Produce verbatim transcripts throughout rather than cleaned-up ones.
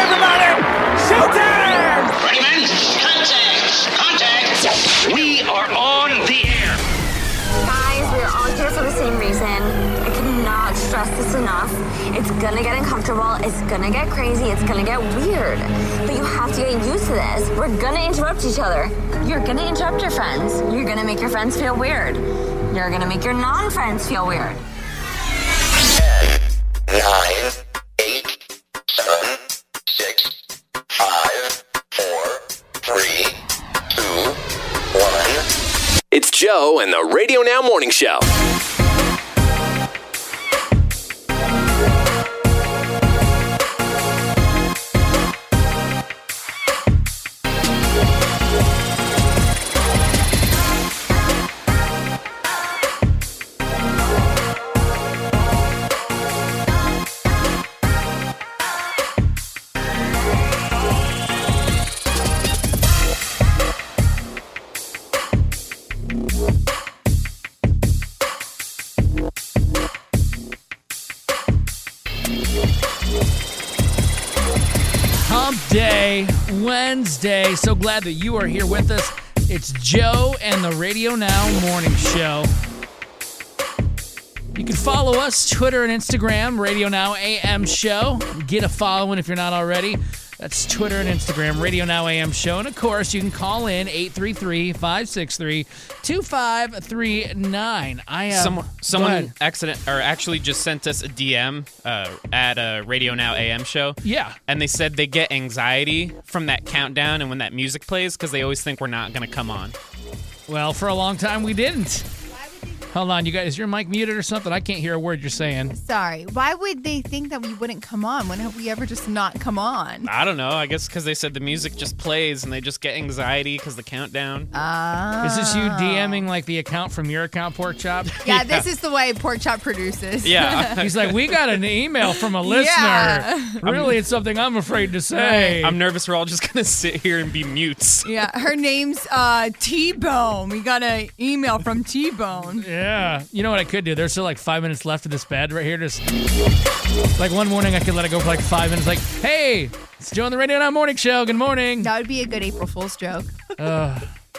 everybody! Showtime! Ready, men? Contact! Contact! We are on the air. Guys, we're all here for the same reason. I cannot stress this enough. It's gonna get uncomfortable, it's gonna get crazy, it's gonna get weird. But you have to get used to this. We're gonna interrupt each other. You're gonna interrupt your friends. You're gonna make your friends feel weird. You're gonna make your non-friends feel weird. ten, nine, eight, seven, six, five, four, three, two, one. It's Joe and the Radio Now Morning Show. Hump Day, Wednesday. So glad that you are here with us. It's Joe and the Radio Now Morning Show. You can follow us, Twitter and Instagram, Radio Now A M Show. Get a following if you're not already. That's Twitter and Instagram, Radio Now A M Show. And, of course, you can call in eight three three, five six three, two five three nine. I uh, Some, someone accident or actually just sent us a D M uh, at a Radio Now A M Show. Yeah. And they said they get anxiety from that countdown and when that music plays because they always think we're not going to come on. Well, for a long time we didn't. Hold on, you guys. Is your mic muted or something? I can't hear a word you're saying. Sorry. Why would they think that we wouldn't come on? When have we ever just not come on? I don't know. I guess because they said the music just plays and they just get anxiety because the countdown. Oh. Is this you DMing like the account from your account, Pork Chop? Yeah, yeah. This is the way Pork Chop produces. Yeah. He's like, we got an email from a listener. Yeah. Really, it's something I'm afraid to say. I'm nervous we're all just going to sit here and be mutes. Yeah, her name's uh, T-Bone. We got an email from T-Bone. Yeah. You know what I could do? There's still like five minutes left of this bed right here. Just like one morning, I could let it go for like five minutes. Like, hey, it's Joe on the Radio Now Morning Show. Good morning. That would be a good April Fool's joke. Uh,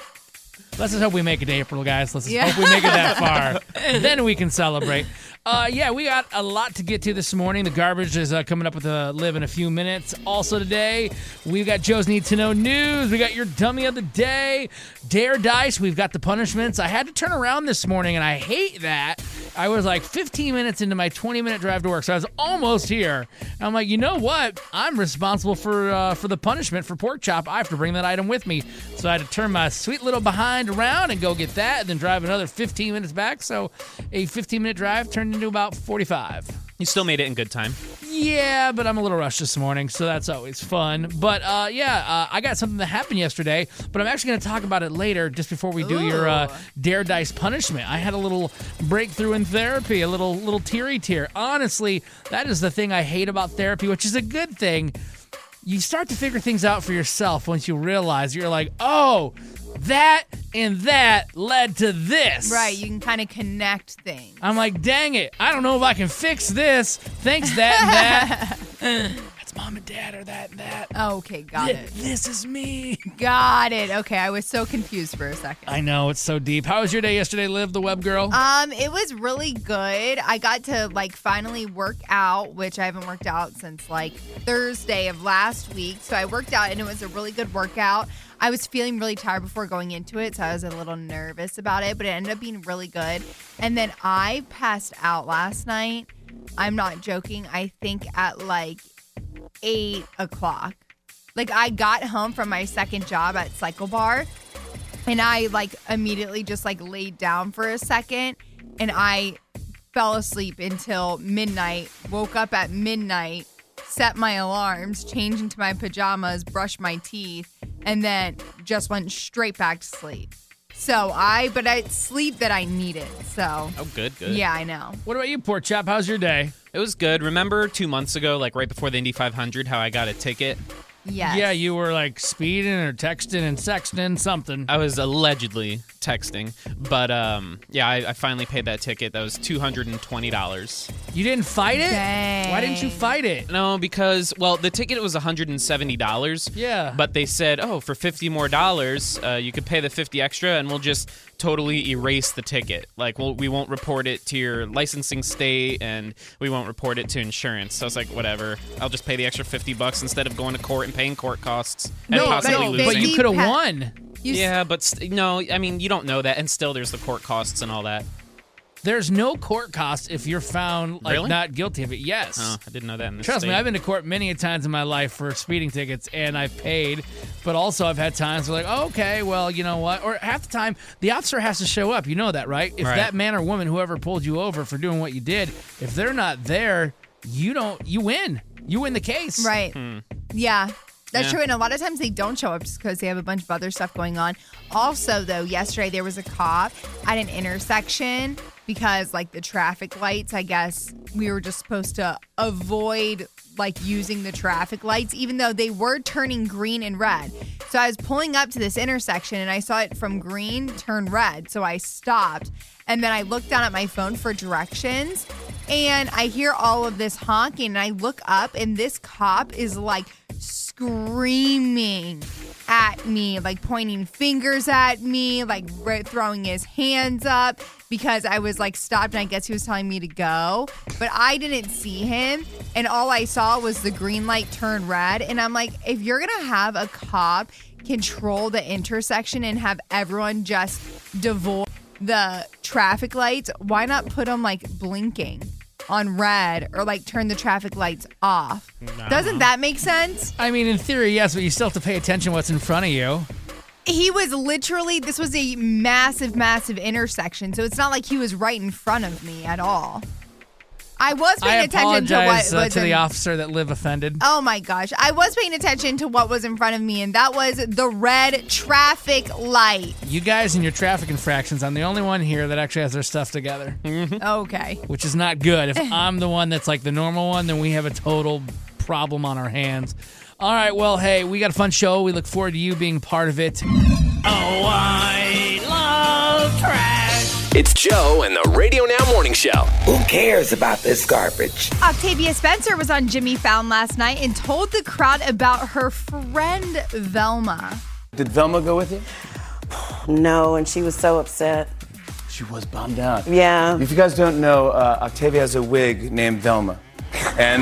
let's just hope we make it to April, guys. Let's just Yeah. hope we make it that far. Then we can celebrate. Uh, yeah, we got a lot to get to this morning. The garbage is uh, coming up with a live in a few minutes. Also today, we've got Joe's Need to Know News. We got your Dummy of the Day. Dare Dice. We've got the punishments. I had to turn around this morning, and I hate that. I was like fifteen minutes into my twenty-minute drive to work, so I was almost here. And I'm like, you know what? I'm responsible for uh, for the punishment for Pork Chop. I have to bring that item with me. So I had to turn my sweet little behind around and go get that, and then drive another fifteen minutes back. So a fifteen-minute drive turned into about forty-five. You still made it in good time. Yeah, but I'm a little rushed this morning, so that's always fun. But uh, yeah, uh, I got something that happened yesterday, but I'm actually going to talk about it later, just before we do Ooh. your uh, Dare Dice punishment. I had a little breakthrough in therapy, a little little teary tear. Honestly, that is the thing I hate about therapy, which is a good thing. You start to figure things out for yourself once you realize you're like, oh, that and that led to this. Right, you can kind of connect things. I'm like, dang it, I don't know if I can fix this. Thanks, that and that. That's mom and dad or that and that. Oh, okay, got Th- it. This is me. Got it. Okay, I was so confused for a second. I know, it's so deep. How was your day yesterday, Liv, the web girl? Um, it was really good. I got to like finally work out, which I haven't worked out since like Thursday of last week. So I worked out and it was a really good workout. I was feeling really tired before going into it, so I was a little nervous about it, but it ended up being really good. And then I passed out last night. I'm not joking. I think at like eight o'clock. Like I got home from my second job at Cycle Bar and I like immediately just like laid down for a second and I fell asleep until midnight, woke up at midnight, set my alarms, changed into my pajamas, brushed my teeth, and then just went straight back to sleep. So I, but I sleep that I needed. So. Oh, good, good. Yeah, I know. What about you, Pork Chop? How's your day? It was good. Remember two months ago, like right before the Indy five hundred, how I got a ticket? Yes. Yeah, you were like speeding or texting and sexting something. I was allegedly texting. But um, yeah, I, I finally paid that ticket. That was two hundred twenty dollars. You didn't fight it? Dang. Why didn't you fight it? No, because, well, the ticket was one hundred seventy dollars. Yeah. But they said, oh, for fifty more dollars, uh, you could pay the fifty extra and we'll just totally erase the ticket. Like, we'll, we won't report it to your licensing state and we won't report it to insurance. So I was like, whatever. I'll just pay the extra fifty bucks instead of going to court and paying court costs and No, possibly no, losing. but you could have Pat- won. You s- Yeah, but st- no, I mean, you don't know that, and still there's the court costs and all that. There's no court costs if you're found like Really? not guilty of it. Yes. Oh, I didn't know that in this Trust state. me, I've been to court many a times in my life for speeding tickets, and I've paid. But also, I've had times where like, oh, okay, well, you know what? Or half the time, the officer has to show up. You know that, right? If Right. that man or woman, whoever pulled you over for doing what you did, if they're not there, you don't. You win. You win the case. Right. Yeah. That's Yeah. true. And a lot of times they don't show up just because they have a bunch of other stuff going on. Also, though, yesterday there was a cop at an intersection because, like, the traffic lights, I guess we were just supposed to avoid, like, using the traffic lights, even though they were turning green and red. So I was pulling up to this intersection and I saw it from green turn red. So I stopped. And then I looked down at my phone for directions and I hear all of this honking and I look up and this cop is like screaming at me, like pointing fingers at me, like re- throwing his hands up because I was like stopped and I guess he was telling me to go. But I didn't see him and all I saw was the green light turn red. And I'm like, if you're going to have a cop control the intersection and have everyone just devoid the traffic lights, why not put them like blinking on red or like turn the traffic lights off? Doesn't that make sense? I mean, in theory, yes, but you still have to pay attention what's in front of you. He was literally, this was a massive, massive intersection. So it's not like he was right in front of me at all. I was paying I attention to what apologize uh, was to the in- officer that Liv offended. Oh my gosh. I was paying attention to what was in front of me, and that was the red traffic light. You guys and your traffic infractions, I'm the only one here that actually has their stuff together, Okay. which is not good. If I'm the one that's like the normal one, then we have a total problem on our hands. All right, well, hey, we got a fun show. We look forward to you being part of it. Oh, I love trash. It's Joe and the Radio Now Morning Show. Who cares about this garbage? Octavia Spencer was on Jimmy Fallon last night and told the crowd about her friend Velma. Did Velma go with you? No, and she was so upset. She was bummed out. Yeah. If you guys don't know, uh, Octavia has a wig named Velma. And,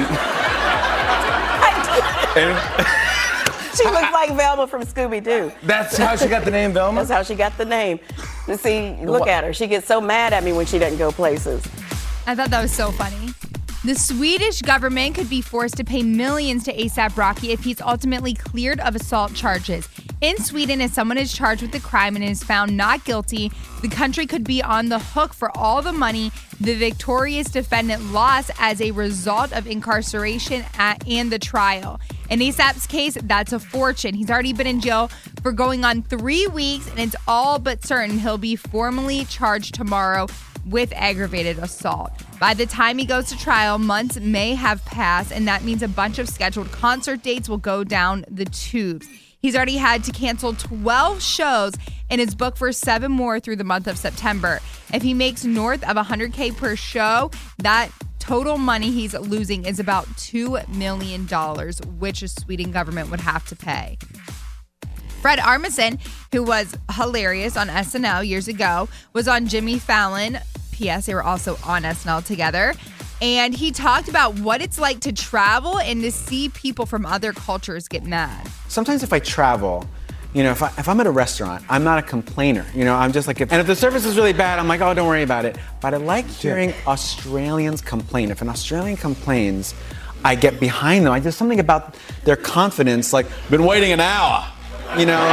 and She looks like Velma from Scooby-Doo. that's how she got the name Velma? That's how she got the name. You see, look What? at her. She gets so mad at me when she doesn't go places. I thought that was so funny. The Swedish government could be forced to pay millions to A$AP Rocky if he's ultimately cleared of assault charges. In Sweden, if someone is charged with the crime and is found not guilty, the country could be on the hook for all the money the victorious defendant lost as a result of incarceration at, and the trial. In A$AP's case, that's a fortune. He's already been in jail for going on three weeks, and it's all but certain he'll be formally charged tomorrow with aggravated assault. By the time he goes to trial, months may have passed, and that means a bunch of scheduled concert dates will go down the tubes. He's already had to cancel twelve shows and is booked for seven more through the month of September. If he makes north of one hundred K per show, that total money he's losing is about two million dollars, which the Sweden government would have to pay. Fred Armisen, who was hilarious on S N L years ago, was on Jimmy Fallon. P S. They were also on S N L together. And he talked about what it's like to travel and to see people from other cultures get mad. Sometimes if I travel, you know, if, I, if I'm at a restaurant, I'm not a complainer. You know, I'm just like, if, and if the service is really bad, I'm like, oh, don't worry about it. But I like hearing Australians complain. If an Australian complains, I get behind them. I, there's something about their confidence, like, been waiting an hour, you know.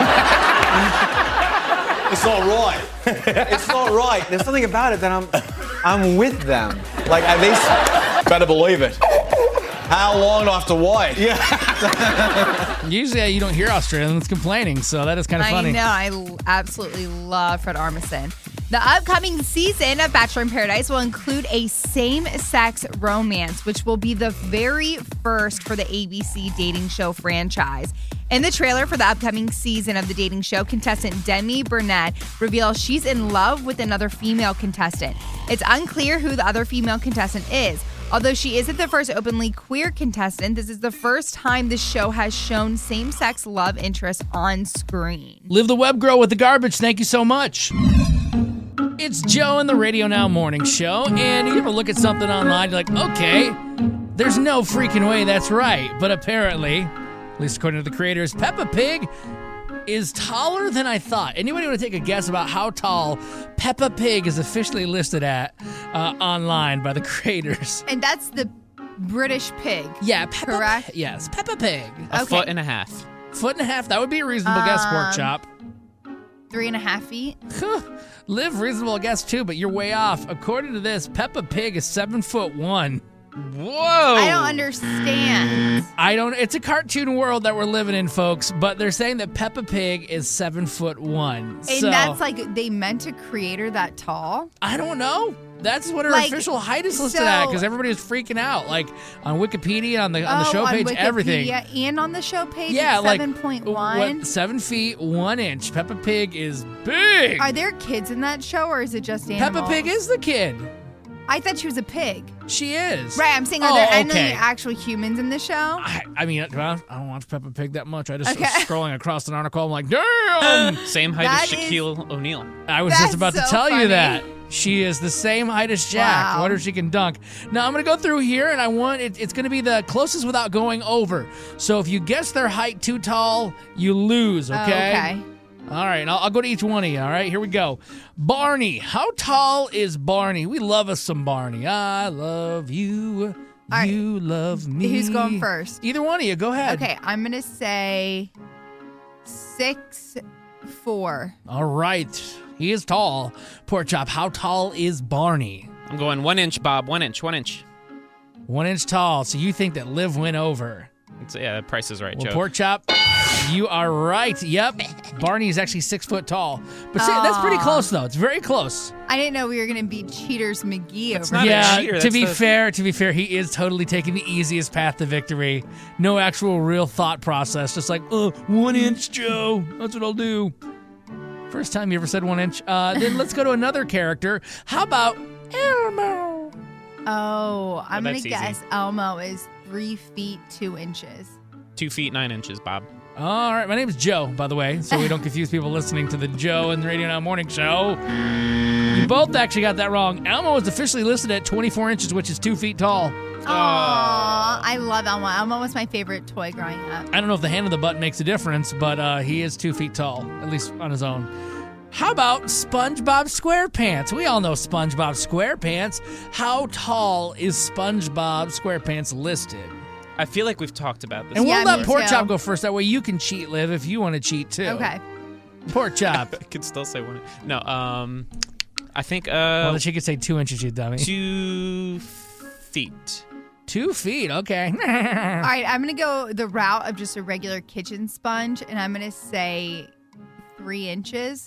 It's not right. It's not right. There's something about it that I'm, I'm with them. Like, I, they better believe it. How long do I have to wait? Yeah. Usually you don't hear Australians complaining, so that is kind of funny. I know. I l- absolutely love Fred Armisen. The upcoming season of Bachelor in Paradise will include a same-sex romance, which will be the very first for the A B C dating show franchise. In the trailer for the upcoming season of the dating show, contestant Demi Burnett reveals she's in love with another female contestant. It's unclear who the other female contestant is. Although she isn't the first openly queer contestant, this is the first time the show has shown same-sex love interest on screen. Live the web girl with the garbage. Thank you so much. It's Joe in the Radio Now Morning Show, and you ever look at something online, you're like, okay, there's no freaking way that's right. But apparently, at least according to the creators, Peppa Pig is taller than I thought. Anybody want to take a guess about how tall Peppa Pig is officially listed at uh, online by the creators? And that's the British pig. Yeah, Peppa correct? P- yes, Peppa Pig. A Okay. foot and a half. Foot and a half, that would be a reasonable guess, Pork Um, Chop. Three and a half feet. Live reasonable guess too, but you're way off. According to this, Peppa Pig is seven foot one. Whoa! I don't understand. I don't. It's a cartoon world that we're living in, folks. But they're saying that Peppa Pig is seven foot one. And so that's like they meant a creator that tall. I don't know. That's what her Like, official height is listed so- at because everybody was freaking out. Like on Wikipedia, on the on the Oh, show on page, Wikipedia everything. and on the show page. Yeah, it's like seven point one. what, seven feet one inch. Peppa Pig is big. Are there kids in that show, or is it just animals? Peppa Pig is the kid. I thought she was a pig. She is. Right, I'm saying, are Oh, there any okay. actual humans in the show? I, I mean, I don't watch Peppa Pig that much. I just Okay. was scrolling across an article. I'm like, damn. Same height That as is- Shaquille O'Neal. I was That's just about to so tell funny. you that. She is the same height as Jack. Wow. Wonder if she can dunk. Now, I'm going to go through here, and I want it, it's going to be the closest without going over. So if you guess their height too tall, you lose, okay? Oh, okay. All right, and I'll, I'll go to each one of you, all right? Here we go. Barney. How tall is Barney? We love us some Barney. I love you. right. You love me. Who's going first? Either one of you. Go ahead. Okay, I'm gonna say six four. All right. He is tall. Pork Chop, how tall is Barney? I'm going one inch, Bob. One inch. One inch. One inch tall. So you think that Liv went over? It's, yeah, the price is right, Well, Joe. Pork Chop, you are right. Yep. Barney is actually six foot tall. But see, that's pretty close, though. It's very close. I didn't know we were gonna beat Cheaters McGee over not a here. yeah, cheater, to that's be the- fair, to be fair, he is totally taking the easiest path to victory. No actual real thought process. Just like, oh, one inch, Joe. That's what I'll do. First time you ever said one inch. Uh, then let's go to another character. How about Elmo? Oh, I'm gonna that's easy. guess Elmo is three feet two inches. Two feet nine inches, Bob. All right, my name is Joe, by the way, so we don't confuse people listening to the Joe and the Radio Now Morning Show. You both actually got that wrong. Elmo is officially listed at twenty-four inches, which is two feet tall. Aww, I love Elmo. Elmo was my favorite toy growing up. I don't know if the hand of the button makes a difference, but uh, he is two feet tall, at least on his own. How about SpongeBob SquarePants? We all know SpongeBob SquarePants. How tall is SpongeBob SquarePants listed? I feel like we've talked about this. And we'll Yeah, let me Pork too. Chop go first. That way you can cheat, Liv, if you want to cheat too. Okay. Pork Chop. I could still say one. No, um, I think Well, uh, then she could say two inches, you dummy. two feet. Two feet, okay. All right, I'm gonna go the route of just a regular kitchen sponge, and I'm gonna say three inches.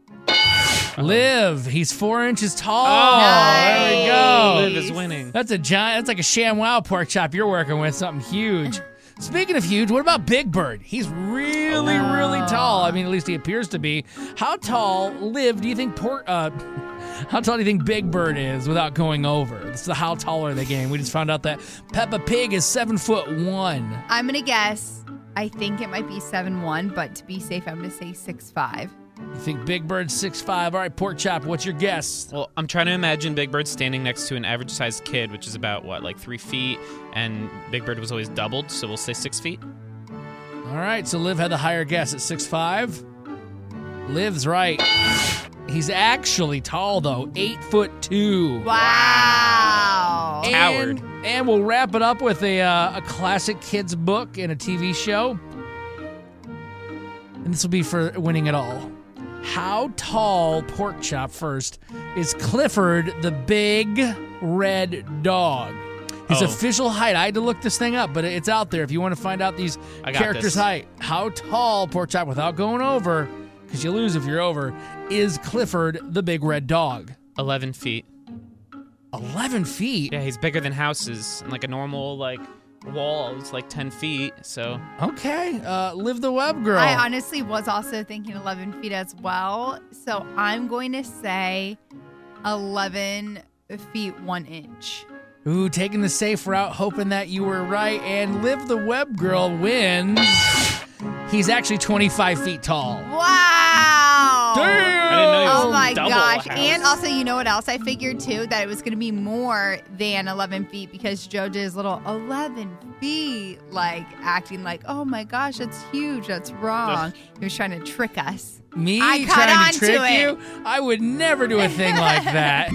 Liv, he's four inches tall. Oh, there we go. Liv is winning. That's a giant. That's like a ShamWow Pork Chop you're working with. Something huge. Speaking of huge, what about Big Bird? He's really, really tall. I mean, at least he appears to be. How tall, Liv, do you think Pork? Uh, how tall do you think Big Bird is without going over? This is the how tall are they game. We just found out that Peppa Pig is seven foot one. I'm gonna guess. I think it might be seven one, but to be safe, I'm gonna say six five. You think Big Bird's six five? All right, Pork Chop, what's your guess? Well, I'm trying to imagine Big Bird standing next to an average-sized kid, which is about, what, like three feet, and Big Bird was always doubled, so we'll say six feet. All right, so Liv had the higher guess at six five. Liv's right. He's actually tall, though, eight foot two. Wow. And, and we'll wrap it up with a, uh, a classic kids book and a T V show. And this will be for winning it all. How tall, Pork Chop first, is Clifford the Big Red Dog? His Oh. official height. I had to look this thing up, but it's out there if you want to find out these I got characters' this. height. How tall, Pork Chop, without going over, because you lose if you're over, is Clifford the big red dog? eleven feet. eleven feet? Yeah, he's bigger than houses. And like a normal like wall is like ten feet. So Okay, uh, Live the Web Girl. I honestly was also thinking eleven feet as well. So I'm going to say eleven feet one inch. Ooh, taking the safe route, hoping that you were right. And Live the Web Girl wins. He's actually twenty-five feet tall. Wow. Damn. I didn't know he was Oh my double gosh. a house. And also, you know what else I figured too? That it was going to be more than eleven feet because Joe did his little eleven feet, like acting like, oh my gosh, that's huge. That's wrong. He was trying to trick us. Me I caught trying on to trick to it. you? I would never do a thing like that.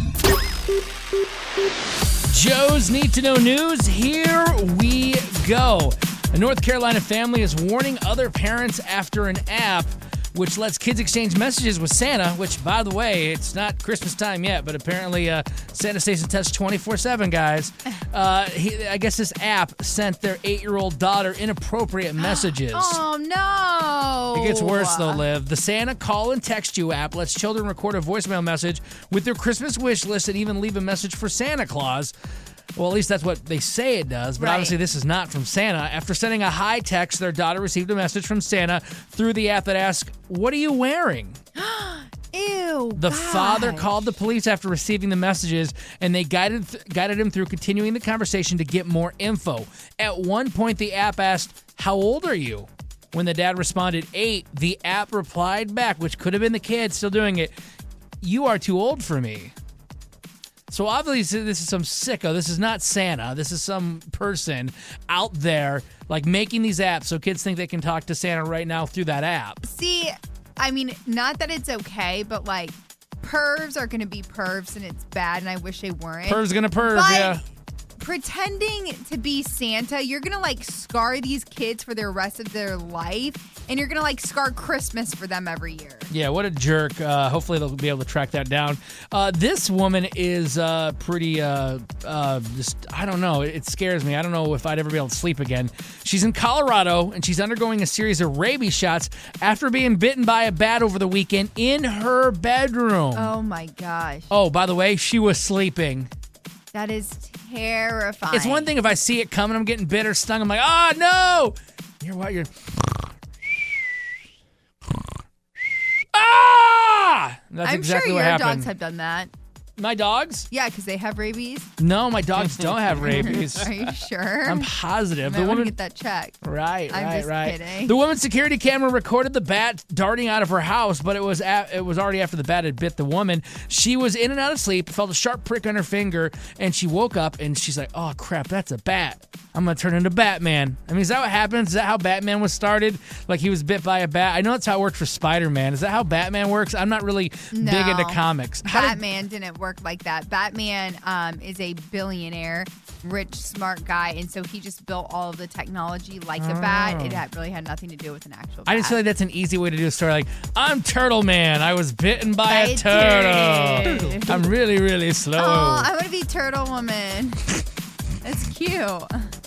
Joe's Need to Know News. Here we go. A North Carolina family is warning other parents after an app which lets kids exchange messages with Santa, which, by the way, it's not Christmas time yet, but apparently uh, Santa stays in touch twenty-four seven, guys. Uh, he, I guess this app sent their eight-year-old daughter inappropriate messages. Oh, no. It gets worse, though, Liv. The Santa Call and Text You app lets children record a voicemail message with their Christmas wish list and even leave a message for Santa Claus. Well, at least that's what they say it does, but Right. obviously this is not from Santa. After sending a hi text, their daughter received a message from Santa through the app that asked, "What are you wearing?" Ew. The gosh. father called the police after receiving the messages, and they guided th- guided him through continuing the conversation to get more info. At one point, the app asked, "How old are you?" When the dad responded, eight, the app replied back, which could have been the kid still doing it, "You are too old for me." So obviously this is some sicko. This is not Santa. This is some person out there like making these apps so kids think they can talk to Santa right now through that app. See, I mean, not that it's okay, but like pervs are going to be pervs and it's bad and I wish they weren't. Perv's gonna perv, But yeah. pretending to be Santa, you're going to like scar these kids for the rest of their life and you're going to like scar Christmas for them every year. Yeah, what a jerk. Uh, hopefully they'll be able to track that down. Uh, this woman is uh, pretty, uh, uh, just, I don't know. It, it scares me. I don't know if I'd ever be able to sleep again. She's in Colorado, and she's undergoing a series of rabies shots after being bitten by a bat over the weekend in her bedroom. Oh my gosh. Oh, by the way, she was sleeping. That is terrifying. It's one thing if I see it coming, I'm getting bit or stung. I'm like, oh, no. You're what? You're... Ah! That's I'm exactly sure what your happened. dogs have done that. My dogs? Yeah, because they have rabies. No, my dogs don't have rabies. Are you sure? I'm positive. I The want to woman, get that checked. right, I'm right, just right. kidding. The woman's security camera recorded the bat darting out of her house, but it was at, it was already after the bat had bit the woman. She was in and out of sleep, felt a sharp prick on her finger, and she woke up and she's like, "Oh crap, that's a bat! I'm gonna turn into Batman." I mean, is that what happens? Is that how Batman was started? Like he was bit by a bat? I know that's how it worked for Spider-Man. Is that how Batman works? I'm not really No. big into comics. How did- Batman didn't work like that. Batman um, is a billionaire, rich, smart guy, and so he just built all of the technology like a bat. It had, really had nothing to do with an actual bat. I just feel like that's an easy way to do a story. Like, I'm Turtle Man. I was bitten by I a turtle. did. I'm really, really slow. Oh, I want to be Turtle Woman. That's cute.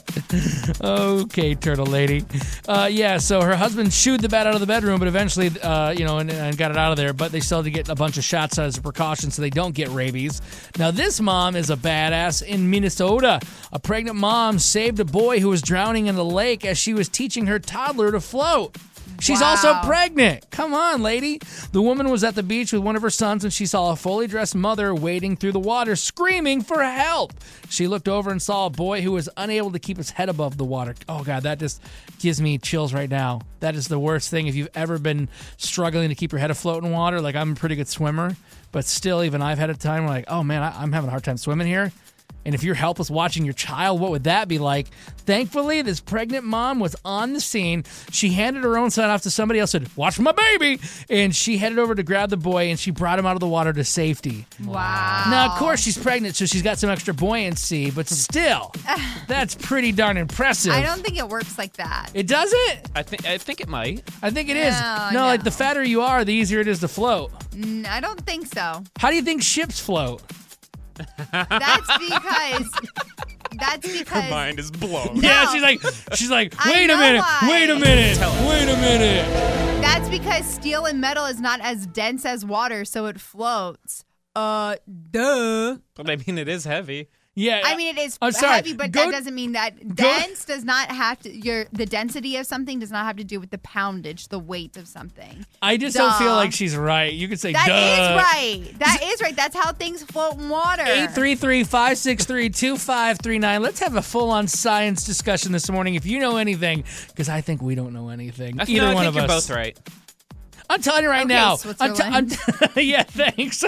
Okay, turtle lady. Uh, yeah, so her husband shooed the bat out of the bedroom, but eventually, uh, you know, and, and got it out of there. But they still had to get a bunch of shots as a precaution so they don't get rabies. Now, this mom is a badass in Minnesota. A pregnant mom saved a boy who was drowning in the lake as she was teaching her toddler to float. She's Wow. also pregnant. Come on, lady. The woman was at the beach with one of her sons and she saw a fully dressed mother wading through the water, screaming for help. She looked over and saw a boy who was unable to keep his head above the water. Oh, God, that just gives me chills right now. That is the worst thing. If you've ever been struggling to keep your head afloat in water, like I'm a pretty good swimmer, but still, even I've had a time where like, oh, man, I- I'm having a hard time swimming here. And if you're helpless watching your child, what would that be like? Thankfully, this pregnant mom was on the scene. She handed her own son off to somebody else and said, "Watch my baby." And she headed over to grab the boy and she brought him out of the water to safety. Wow. Now, of course, she's pregnant, so she's got some extra buoyancy, but still, that's pretty darn impressive. I don't think it works like that. It doesn't? I think I think it might. I think it is. No, No, like no. the fatter you are, the easier it is to float. Mm, I don't think so. How do you think ships float? That's because. That's because. is blown. Yeah, she's like, she's like, I wait a know minute, why. wait a minute, wait a minute. That's because steel and metal is not as dense as water, so it floats. Uh, duh. But I mean, it is heavy. Yeah. I mean, it is I'm sorry. heavy, but Go- that doesn't mean that dense does not have to. Your the density of something does not have to do with the poundage, the weight of something. I just Duh. don't feel like she's right. You could say, That duh. is right. That is right. That's how things float in water. eight three three, five six three, two five three nine. Let's have a full-on science discussion this morning if you know anything, because I think we don't know anything. I, Either no, I one think of you're us. both right. I'm telling you right Okay, now. I'm Switzerland. t- I'm yeah, thanks.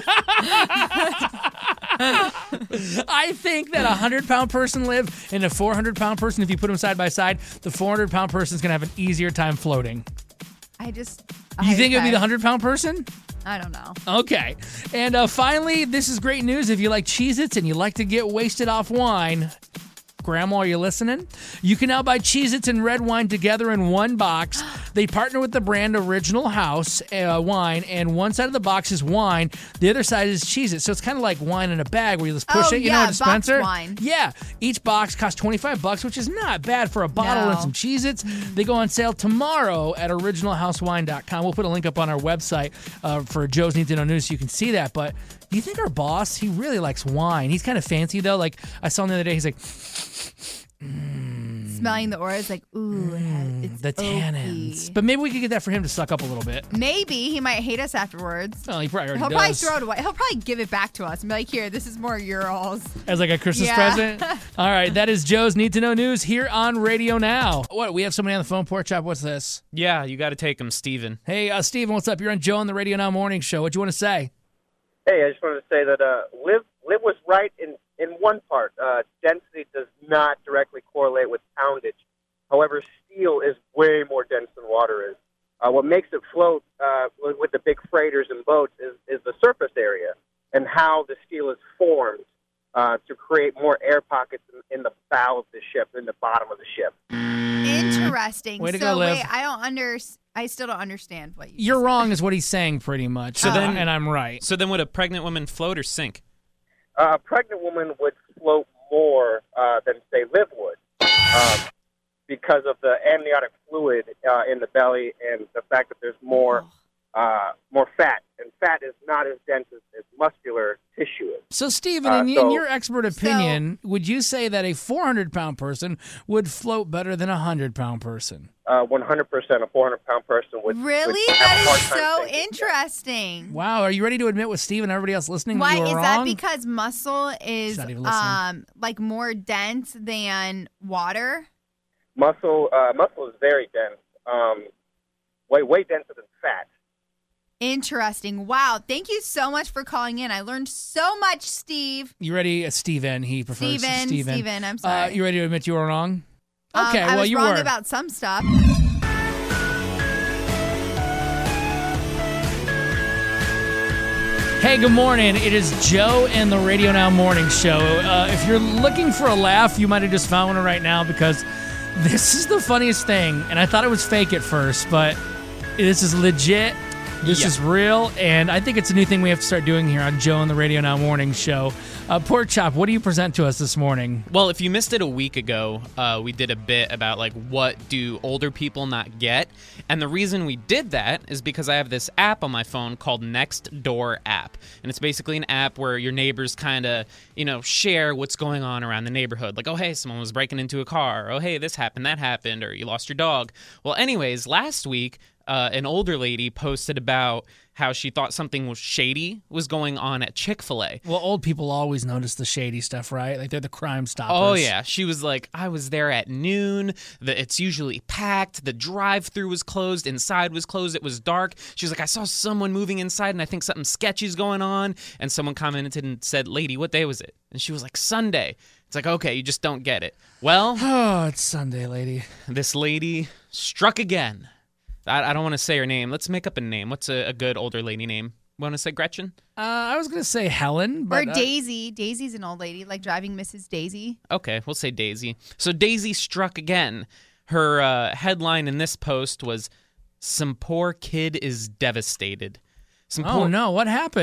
I think that a hundred-pound person live and a four hundred pound person, if you put them side by side, the four hundred pound person is going to have an easier time floating. I just. You I- think it would be I- the hundred-pound person? I don't know. Okay. And uh, finally, this is great news. If you like Cheez-Its and you like to get wasted off wine, Grandma, are you listening? You can now buy Cheez-Its and red wine together in one box. They partner with the brand Original House uh, Wine, and one side of the box is wine, the other side is Cheez-Its. So it's kind of like wine in a bag where you just push Oh, it, you yeah, know, a box dispenser. wine. Yeah. Each box costs twenty-five bucks, which is not bad for a bottle No. and some Cheez-Its. They go on sale tomorrow at original house wine dot com. We'll put a link up on our website uh, for Joe's Need to Know News so you can see that. But do you think our boss, he really likes wine? He's kind of fancy, though. Like, I saw him the other day, he's like, Smelling the aura is like, ooh, it has, it's the tannins. oaky. But maybe we could get that for him to suck up a little bit. Maybe he might hate us afterwards. Well, he probably already He'll does. probably throw it away. He'll probably give it back to us and be like, here, this is more your alls. As like a Christmas Yeah. present. All right, that is Joe's Need to Know News here on Radio Now. What, we have somebody on the phone, Pork Chop. What's this? Yeah, you got to take him, Steven. Hey, uh, Steven, what's up? You're on Joe on the Radio Now Morning Show. What do you want to say? Hey, I just wanted to say that uh, Liv, Liv was right in, in one part. Uh, density does not directly correlate with poundage. However, steel is way more dense than water is. Uh, what makes it float uh, with, with the big freighters and boats is, is the surface area and how the steel is formed uh, to create more air pockets in, in the bow of the ship, in the bottom of the ship. Interesting. Way to so go, Liv. wait, I don't under, I still don't understand what you. You're wrong is what he's saying pretty much. So Uh, then- and I'm right. So then would a pregnant woman float or sink? Uh, a pregnant woman would float more uh, than, say, Liv would. Um, because of the amniotic fluid uh, in the belly and the fact that there's more uh, more fat. And fat is not as dense as, as muscular tissue is. So, Steven, Uh, in, in so- your expert opinion, would you say that a four hundred pound person would float better than a one hundred pound person? Uh, one hundred percent a four hundred pound person would. Really? would have a That hard is time so thinking. Mm. interesting. Wow. Are you ready to admit with Steven and everybody else listening Why that you is were that? wrong? Because muscle is not even listening. um like more dense than water. Muscle, uh, muscle is very dense, um, way, way denser than fat. Interesting. Wow. Thank you so much for calling in. I learned so much, Steve. You ready? Uh, Steven. He prefers Steven, Steven. Steven, I'm Uh, sorry. you ready to admit you were wrong? Um, Okay, I well, was you wrong were. about some stuff. Hey, good morning. It is Joe and the Radio Now Morning Show. Uh, if you're looking for a laugh, you might have just found one right now because this is the funniest thing. And I thought it was fake at first, but this is legit. This Yeah. is real. And I think it's a new thing we have to start doing here on Joe and the Radio Now Morning Show. Uh, Pork Chop, what do you present to us this morning? Well, if you missed it a week ago, uh, we did a bit about like what do older people not get, and the reason we did that is because I have this app on my phone called Nextdoor app, and it's basically an app where your neighbors kind of you know share what's going on around the neighborhood. Like, oh hey, someone was breaking into a car. Oh hey, this happened, that happened, or you lost your dog. Well, anyways, last week uh, an older lady posted about how she thought something was shady was going on at Chick-fil-A. Well, old people always notice the shady stuff, right? Like they're the crime stoppers. Oh, yeah. She was like, I was there at noon. The, it's usually packed. The drive-thru was closed. Inside was closed. It was dark. She was like, I saw someone moving inside, and I think something sketchy's going on. And someone commented and said, lady, what day was it? And she was like, Sunday. It's like, okay, you just don't get it. Well, Oh, it's Sunday, lady. this lady struck again. I, I don't want to say her name. Let's make up a name. What's a, a good older lady name? Want to say Gretchen? Uh, I was going to say Helen, Or but uh, Daisy. Daisy's an old lady, like driving Missus Daisy. Okay, we'll say Daisy. So Daisy struck again. Her uh, headline in this post was, "Some poor kid is devastated." Some oh poor, no, what happened?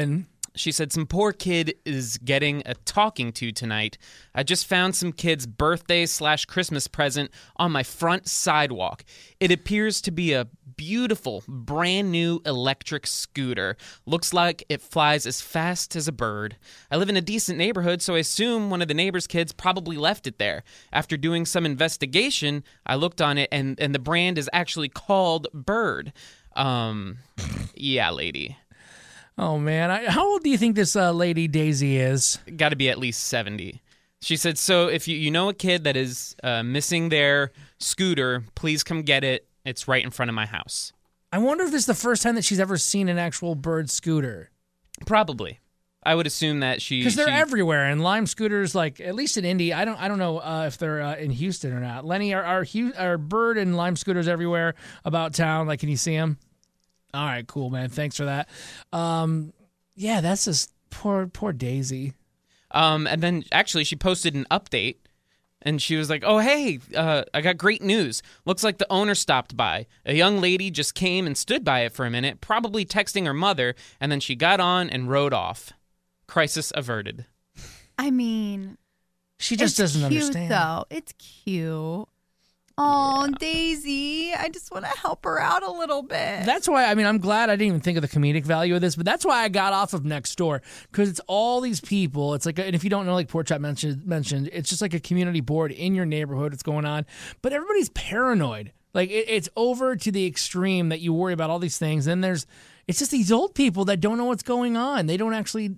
She said, some poor kid is getting a talking to tonight. I just found some kid's birthday slash Christmas present on my front sidewalk. It appears to be a beautiful, brand new electric scooter. Looks like it flies as fast as a bird. I live in a decent neighborhood, so I assume one of the neighbor's kids probably left it there. After doing some investigation, I looked on it, and, and the brand is actually called Bird. Um, yeah, lady. Oh, man. I, how old do you think this uh, lady Daisy is? Got to be at least seventy. She said, so if you, you know a kid that is uh, missing their scooter, please come get it. It's right in front of my house. I wonder if this is the first time that she's ever seen an actual Bird scooter. Probably. I would assume that she... Because they're she, everywhere, and Lime scooters, like, at least in Indy, I don't I don't know uh, if they're uh, in Houston or not. Lenny, are, are, Hu- are Bird and Lime scooters everywhere about town? Like, can you see them? All right, cool, man. Thanks for that. Um, yeah, that's just poor, poor Daisy. Um, and then actually, she posted an update, and she was like, "Oh, hey, uh, I got great news. Looks like the owner stopped by. A young lady just came and stood by it for a minute, probably texting her mother, and then she got on and rode off. Crisis averted." I mean, she just it's doesn't cute, understand. Though it's cute. Oh, yeah. Daisy, I just want to help her out a little bit. That's why, I mean, I'm glad I didn't even think of the comedic value of this, but that's why I got off of Nextdoor, because it's all these people. It's like, and if you don't know, like Pork Chop mentioned, mentioned, it's just like a community board in your neighborhood. It's going on, but everybody's paranoid. Like, it, it's over to the extreme that you worry about all these things. Then there's, it's just these old people that don't know what's going on. They don't actually...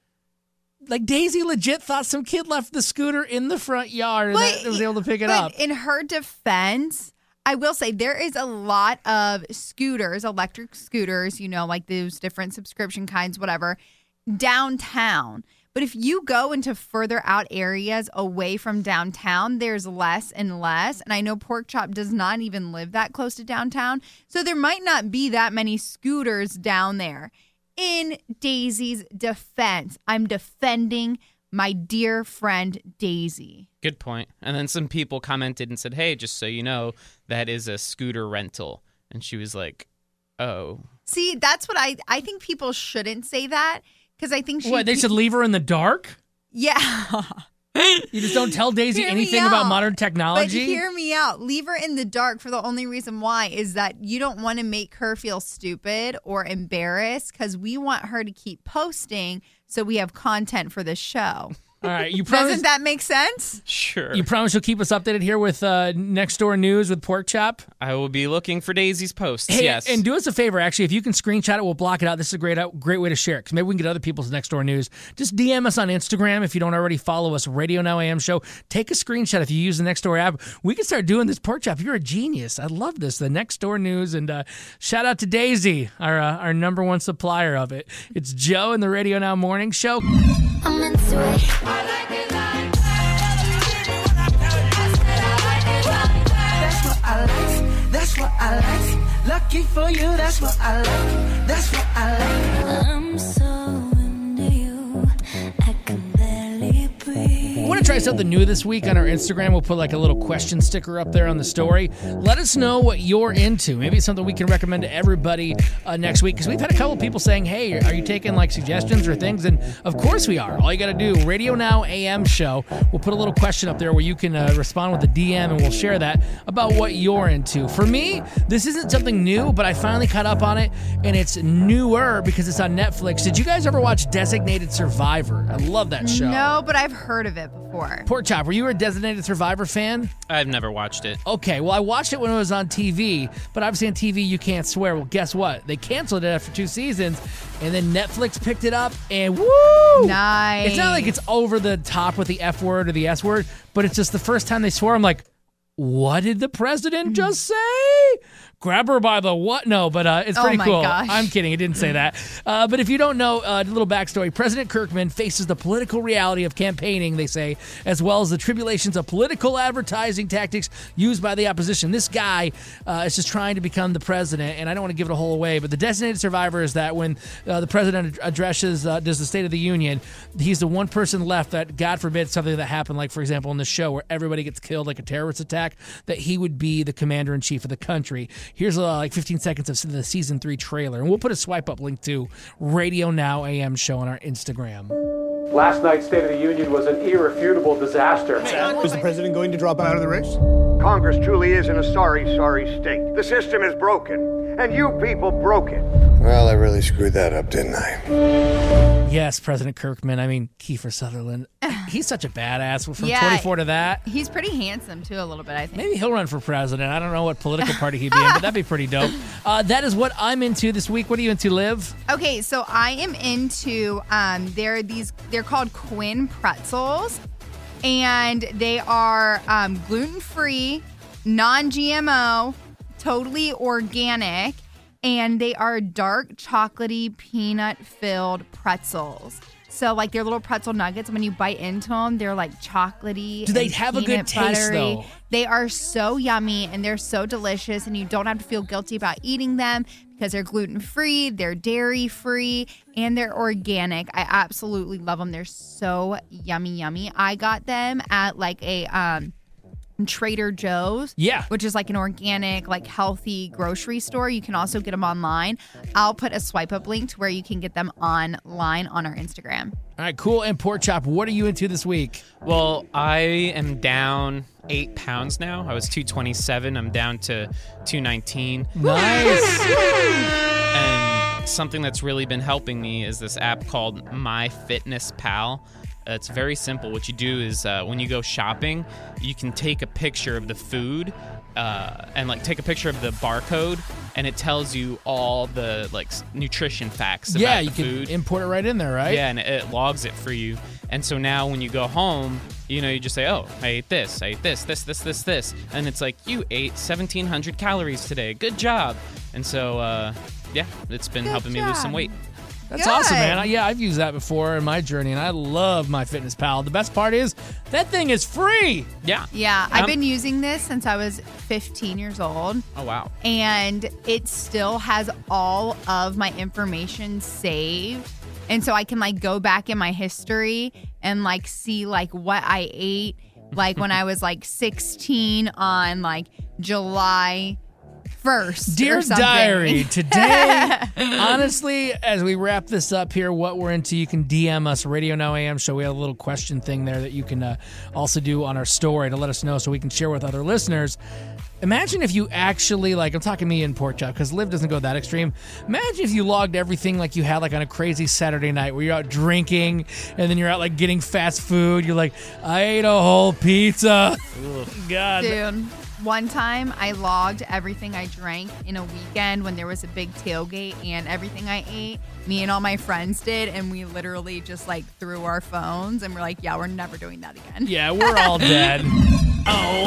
Like, Daisy legit thought some kid left the scooter in the front yard but, and that was able to pick it but up. In her defense, I will say there is a lot of scooters, electric scooters, you know, like those different subscription kinds, whatever, downtown. But if you go into further out areas away from downtown, there's less and less. And I know Pork Chop does not even live that close to downtown. So there might not be that many scooters down there. In Daisy's defense, I'm defending my dear friend Daisy. Good point. And then some people commented and said, hey, just so you know, that is a scooter rental. And she was like, oh. See, that's what I, I think people shouldn't say that, because I think she... What, they should leave her in the dark? Yeah. You just don't tell Daisy Hear anything me about out. modern technology? But hear me out. Leave her in the dark for the only reason why is that you don't want to make her feel stupid or embarrassed, because we want her to keep posting so we have content for the show. All right, you promise. Doesn't that make sense? Sure. You promise you'll keep us updated here with uh, Nextdoor News with Pork Chop? I will be looking for Daisy's posts, Hey, yes. and do us a favor, actually. If you can screenshot it, we'll block it out. This is a great great way to share it, because maybe we can get other people's Nextdoor News. Just D M us on Instagram if you don't already follow us, Radio Now A M Show. Take a screenshot if you use the Nextdoor app. We can start doing this, Pork Chop. You're a genius. I love this, the Nextdoor News. And uh, shout out to Daisy, our, uh, our number one supplier of it. It's Joe in the Radio Now Morning Show. I'm into it. That's what I like. Lucky for you, that's what I like. That's what I like. I'm so into you. I can barely breathe. I want to try something new this week on our Instagram. We'll put like a little question sticker up there on the story. Let us know what you're into. Maybe it's something we can recommend to everybody uh, next week, because we've had a couple people saying, hey, are you taking like suggestions or things? And of course we are. All you got to do, Radio Now A M Show. We'll put a little question up there where you can uh, respond with a D M, and we'll share that about what you're into. For me, this isn't something new, but I finally caught up on it, and it's newer because it's on Netflix. Did you guys ever watch Designated Survivor? I love that show. No, but I've heard of it before. Pork Chop, were you a Designated Survivor fan? I've never watched it. Okay, well, I watched it when it was on T V, but obviously on T V you can't swear. Well, guess what? They canceled it after two seasons, and then Netflix picked it up, and woo! Nice. It's not like it's over the top with the F word or the S word, but it's just the first time they swore, I'm like, what did the president just say? Grab her by the what? No, but uh, it's Oh pretty my cool. gosh. I'm kidding. It didn't say that. Uh, but if you don't know, uh, a little backstory. President Kirkman faces the political reality of campaigning, they say, as well as the tribulations of political advertising tactics used by the opposition. This guy uh, is just trying to become the president, and I don't want to give it a whole away, but the Designated Survivor is that when uh, the president addresses, uh, does the State of the Union, he's the one person left that, God forbid, something that happened, like, for example, in the show where everybody gets killed, like a terrorist attack, that he would be the commander-in-chief of the country. country. Here's uh, like fifteen seconds of the season three trailer, and we'll put a swipe up link to Radio Now A M show on our Instagram. Last night's State of the Union was an irrefutable disaster. Is the president going to drop out of the race? Congress truly is in a sorry, sorry state. The system is broken, and you people broke it. Well, I really screwed that up, didn't I? Yes, President Kirkman. I mean, Kiefer Sutherland. He's such a badass. From Yeah. twenty-four to that. He's pretty handsome, too, a little bit, I think. Maybe he'll run for president. I don't know what political party he'd be in, but that'd be pretty dope. Uh, that is what I'm into this week. What are you into, Liv? Okay, so I am into, um, they're these, they're called Quinn pretzels, and they are um, gluten-free, non-G M O, totally organic, and they are dark chocolatey peanut-filled pretzels. So, like, they're little pretzel nuggets. When you bite into them, they're, like, chocolatey. Do they and have a good peanut taste, buttery. though? They are so yummy, and they're so delicious, and you don't have to feel guilty about eating them because they're gluten-free, they're dairy-free, and they're organic. I absolutely love them. They're so yummy, yummy. I got them at, like, a... um. Trader Joe's, yeah, which is like an organic, like healthy grocery store. You can also get them online. I'll put a swipe up link to where you can get them online on our Instagram. All right, cool. And Pork Chop, what are you into this week? Well, I am down eight pounds now. I was two twenty-seven. I'm down to two nineteen. Nice. And something that's really been helping me is this app called MyFitnessPal. Uh, it's very simple. What you do is uh, when you go shopping, you can take a picture of the food uh, and like take a picture of the barcode, and it tells you all the like s- nutrition facts about Yeah, the you can food. import it right in there, right? Yeah, and it, it logs it for you. And so now when you go home, you know, you just say, oh, I ate this, I ate this, this, this, this, this. And it's like, you ate seventeen hundred calories today. Good job. And so, uh, yeah, it's been Good helping me lose some job. weight. That's Good. awesome, man. I, yeah, I've used that before in my journey, and I love MyFitnessPal. The best part is that thing is free. Yeah. Yeah, I've Um, been using this since I was fifteen years old. Oh, wow. And it still has all of my information saved. And so I can like go back in my history and like see like what I ate like when I was like sixteen on like July first. Dear or something. Diary, today, honestly, as we wrap this up here, what we're into, you can D M us, Radio Now A M Show. We have a little question thing there that you can uh, also do on our story to let us know so we can share with other listeners. Imagine if you actually, like, I'm talking me and Pork Chop, because Liv doesn't go that extreme. Imagine if you logged everything like you had, like, on a crazy Saturday night where you're out drinking and then you're out, like, getting fast food. You're like, I ate a whole pizza. God. Dude, one time I logged everything I drank in a weekend when there was a big tailgate, and everything I ate, me and all my friends did, and we literally just like threw our phones and we're like, yeah, we're never doing that again. Yeah, we're all dead. Oh,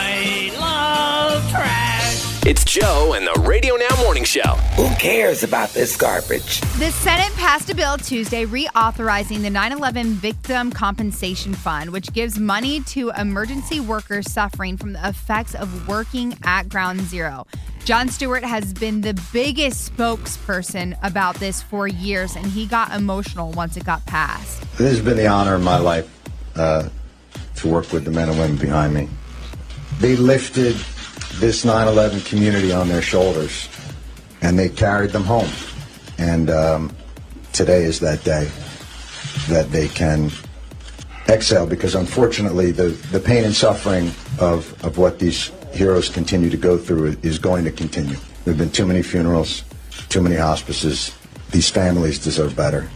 I love trash. It's Joe and the Radio Now Morning Show. Who cares about this garbage? The Senate passed a bill Tuesday reauthorizing the nine eleven Victim Compensation Fund, which gives money to emergency workers suffering from the effects of working at Ground Zero. Jon Stewart has been the biggest spokesperson about this for years, and he got emotional once it got passed. This has been the honor of my life uh, to work with the men and women behind me. They lifted this nine eleven community on their shoulders, and they carried them home. And um, today is that day that they can exhale, because unfortunately the, the pain and suffering of, of what these heroes continue to go through is going to continue. There have been too many funerals, too many hospices. These families deserve better.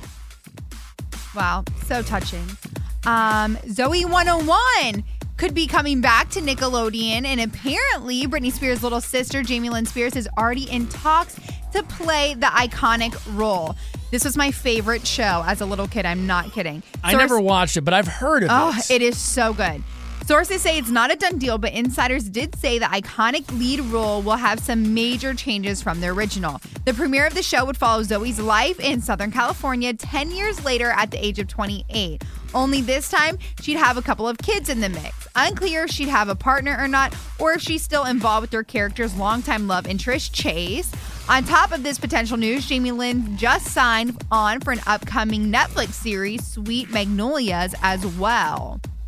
Wow, so touching. Um, Zoe one oh one could be coming back to Nickelodeon, and apparently Britney Spears' little sister, Jamie Lynn Spears, is already in talks to play the iconic role. This was my favorite show as a little kid. I'm not kidding. I Source- never watched it, but I've heard of Oh, it. it is so good. Sources say it's not a done deal, but insiders did say the iconic lead role will have some major changes from the original. The premiere of the show would follow Zoe's life in Southern California ten years later at the age of twenty-eight. Only this time, she'd have a couple of kids in the mix. Unclear if she'd have a partner or not, or if she's still involved with her character's longtime love interest, Chase. On top of this potential news, Jamie Lynn just signed on for an upcoming Netflix series, Sweet Magnolias, as well.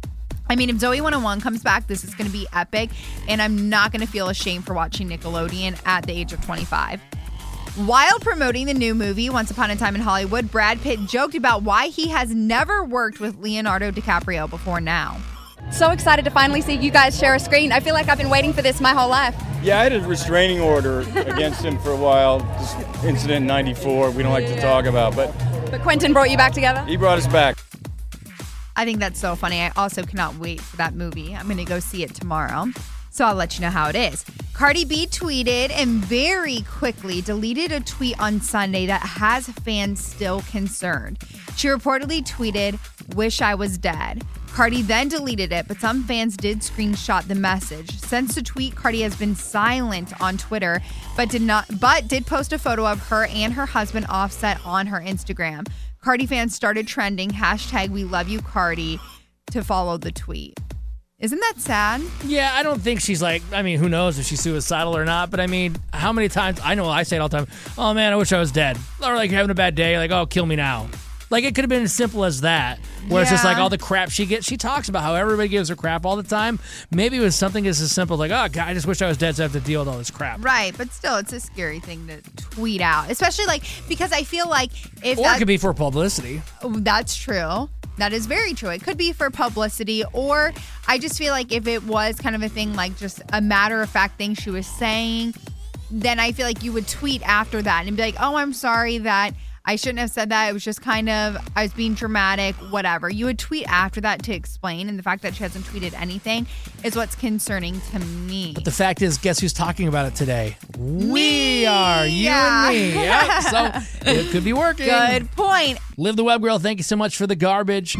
I mean, if Zoe one oh one comes back, this is going to be epic, and I'm not going to feel ashamed for watching Nickelodeon at the age of twenty-five. While promoting the new movie, Once Upon a Time in Hollywood, Brad Pitt joked about why he has never worked with Leonardo DiCaprio before now. So excited to finally see you guys share a screen. I feel like I've been waiting for this my whole life. Yeah, I had a restraining order against him for a while. This incident in ninety-four we don't like to talk about, but... But Quentin brought you back together? He brought us back. I think that's so funny. I also cannot wait for that movie. I'm going to go see it tomorrow. So I'll let you know how it is. Cardi B tweeted and very quickly deleted a tweet on Sunday that has fans still concerned. She reportedly tweeted, "Wish I was dead." Cardi then deleted it, but some fans did screenshot the message. Since the tweet, Cardi has been silent on Twitter, but did not, but did post a photo of her and her husband Offset on her Instagram. Cardi fans started trending hashtag We Love You Cardi to follow the tweet. Isn't that sad? Yeah, I don't think she's like, I mean, who knows if she's suicidal or not, but I mean, how many times, I know I say it all the time, oh man, I wish I was dead. Or like having a bad day, like, oh, kill me now. Like, it could have been as simple as that, where it's just like all the crap she gets. She talks about how everybody gives her crap all the time. Maybe it was something as simple like, oh, God, I just wish I was dead so I have to deal with all this crap. Right, but still, it's a scary thing to tweet out, especially like, because I feel like if Or that, it could be for publicity. That's true. That is very true. It could be for publicity, or I just feel like if it was kind of a thing, like just a matter of fact thing she was saying, then I feel like you would tweet after that and be like, oh, I'm sorry that I shouldn't have said that. It was just kind of, I was being dramatic, whatever. You would tweet after that to explain, and the fact that she hasn't tweeted anything is what's concerning to me. But the fact is, guess who's talking about it today? Me. We are, you Yeah. and me. Yep. So it could be working. Good point. Live the Web Girl, thank you so much for the garbage.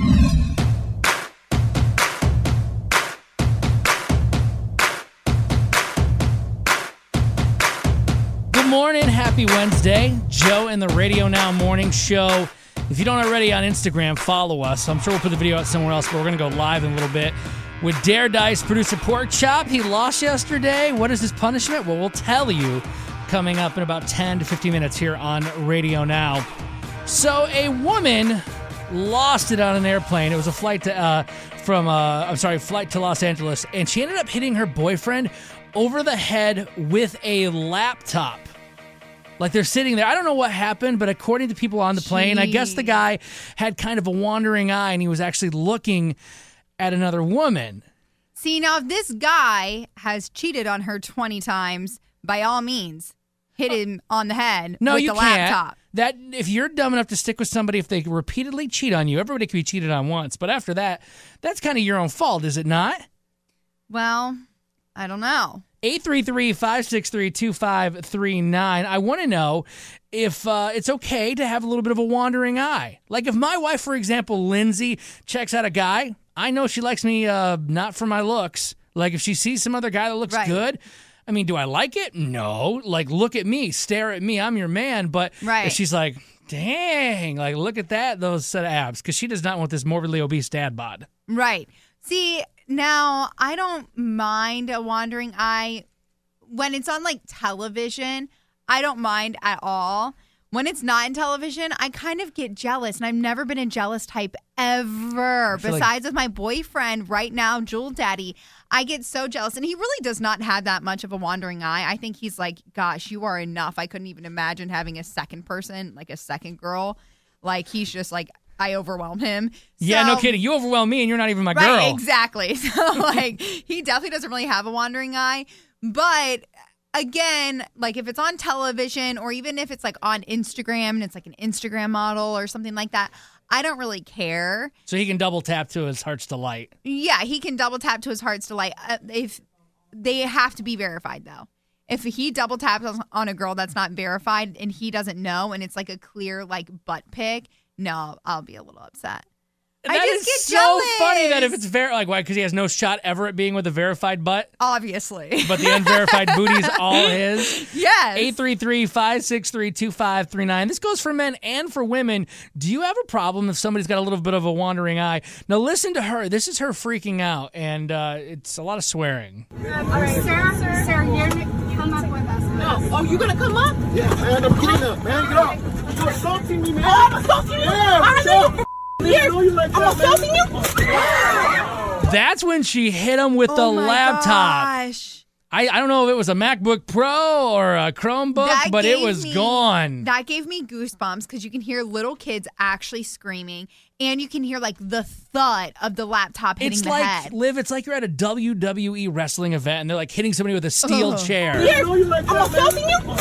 Good morning, happy Wednesday. Joe and the Radio Now Morning Show. If you don't already on Instagram, follow us. I'm sure we'll put the video out somewhere else, but we're going to go live in a little bit with Dare Dice producer Pork Chop. He lost yesterday. What is his punishment? Well, we'll tell you coming up in about ten to fifteen minutes here on Radio Now. So a woman lost it on an airplane. It was a flight to, uh, from, uh, I'm sorry, flight to Los Angeles, and she ended up hitting her boyfriend over the head with a laptop. Like, they're sitting there. I don't know what happened, but according to people on the plane, I guess the guy had kind of a wandering eye, and he was actually looking at another woman. See, now if this guy has cheated on her twenty times, by all means, hit him on the head No, with you the can't. laptop. That if you're dumb enough to stick with somebody, if they repeatedly cheat on you, everybody can be cheated on once. But after that, that's kind of your own fault, is it not? Well, I don't know. eight three three, five six three, two five three nine. I want to know if uh, it's okay to have a little bit of a wandering eye. Like if my wife, for example, Lindsay, checks out a guy, I know she likes me uh, not for my looks. Like if she sees some other guy that looks Right. good, I mean, do I like it? No. Like, look at me, stare at me, I'm your man. But Right. if she's like, dang, like look at that, those set of abs, because she does not want this morbidly obese dad bod. Right. See, now I don't mind a wandering eye when it's on like television. I don't mind at all. When it's not in television, I kind of get jealous, and I've never been a jealous type ever. feel like- Besides with my boyfriend right now, Jewel Daddy, I get so jealous, and he really does not have that much of a wandering eye. I think he's like, gosh, you are enough. I couldn't even imagine having a second person, like a second girl. Like he's just like, I overwhelm him. Yeah, no So- kidding. You overwhelm me, and you're not even my Right, girl. exactly. So, like, he definitely doesn't really have a wandering eye. But again, like, if it's on television or even if it's like on Instagram and it's like an Instagram model or something like that, I don't really care. So he can double tap to his heart's delight. Yeah, he can double tap to his heart's delight. Uh, if they have to be verified, though. If he double taps on a girl that's not verified and he doesn't know and it's like a clear, like, butt pic, no, I'll be a little upset. I That just is get so jealous. funny that if it's ver like why because he has no shot ever at being with a verified butt, Obviously. but the unverified booty's all his. Yes. eight three three, five six three, two five three nine. This goes for men and for women. Do you have a problem if somebody's got a little bit of a wandering eye? Now listen to her. This is her freaking out, and uh, it's a lot of swearing. All right, Sarah, Sarah, you're come up with us. No. Oh, you gonna come up? Yeah, man, I'm getting up, man. Get up. You're assaulting me, man. Oh, I'm assaulting you? Yeah, I Michelle. know you. Yes, know you like I'm that, assaulting man. you? That's when she hit him with Oh the my laptop. gosh. I, I don't know if it was a MacBook Pro or a Chromebook, That but it gave was me- gone. That gave me goosebumps because you can hear little kids actually screaming, and you can hear like the thud of the laptop hitting It's the like, head. Liv, it's like you're at a W W E wrestling event and they're like hitting somebody with a steel Ugh. chair. Here, I'm assaulting you.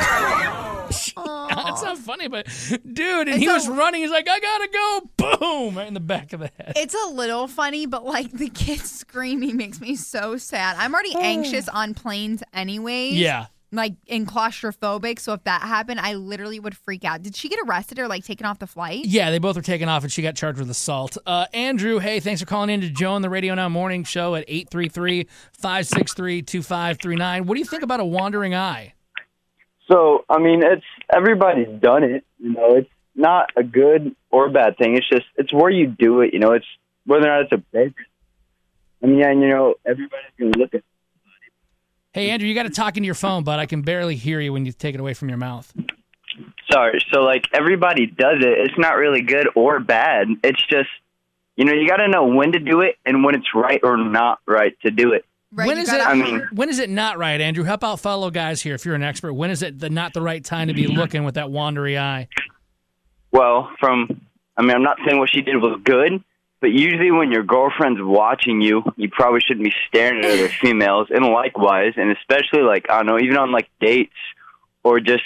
It's not funny, but dude, and It's he a- was running. He's like, I gotta go. Boom! Right in the back of the head. It's a little funny, but like the kids screaming makes me so sad. I'm already anxious on planes anyways. Yeah. Like and claustrophobic. So if that happened, I literally would freak out. Did she get arrested or like taken off the flight? Yeah, they both were taken off and she got charged with assault. Uh, Andrew, hey, thanks for calling in to Joe on the Radio Now Morning Show at eight three three, five six three, two five three nine. What do you think about a wandering eye? So, I mean, it's everybody's done it. You know, it's not a good or bad thing. It's just it's where you do it. You know, it's whether or not it's a big. I mean, yeah, and you know, everybody's gonna look at. Hey, Andrew, you got to talk into your phone, but I can barely hear you when you take it away from your mouth. Sorry. So, like, everybody does it. It's not really good or bad. It's just, you know, you got to know when to do it and when it's right or not right to do it. Right, when you is gotta- it? I mean- when is it not right, Andrew? Help out fellow guys here if you're an expert. When is it the, not the right time to be looking with that wandery eye? Well, from, I mean, I'm not saying what she did was good, but usually when your girlfriend's watching you, you probably shouldn't be staring at other females, and likewise, and especially, like, I don't know, even on, like, dates or just,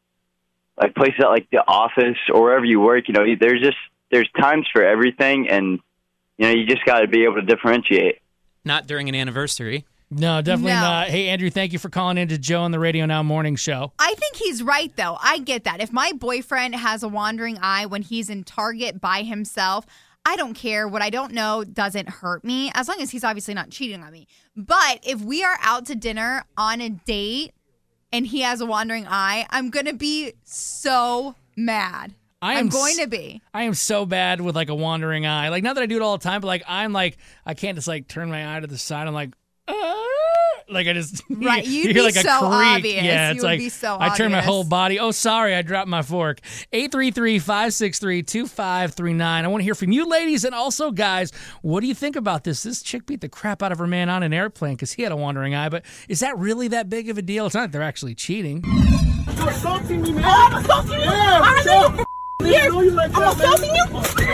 like, places at, like, the office or wherever you work, you know, there's just, there's times for everything, and, you know, you just got to be able to differentiate. Not during an anniversary. No, definitely No. not. Hey, Andrew, thank you for calling in to Joe on the Radio Now Morning Show. I think he's right, though. I get that. If my boyfriend has a wandering eye when he's in Target by himself, I don't care. What I don't know doesn't hurt me, as long as he's obviously not cheating on me. But if we are out to dinner on a date and he has a wandering eye, I'm going to be so mad. I am I'm going s- to be. I am so bad with like a wandering eye. Like, not that I do it all the time, but like I'm like I can't just like turn my eye to the side. I'm like, uh, like I just Right, you you'd hear be like a so creak. obvious. Yeah, You it's would like be so I turn my obvious. whole body. Oh, sorry, I dropped my fork. eight three three, five six three, two five three nine. I want to hear from you, ladies, and also guys. What do you think about this? This chick beat the crap out of her man on an airplane because he had a wandering eye. But is that really that big of a deal? It's not that they're actually cheating. You're assaulting me, man. Oh, I'm assaulting you. Yeah, I so- know. Here, know you like I'm that, man. assaulting you.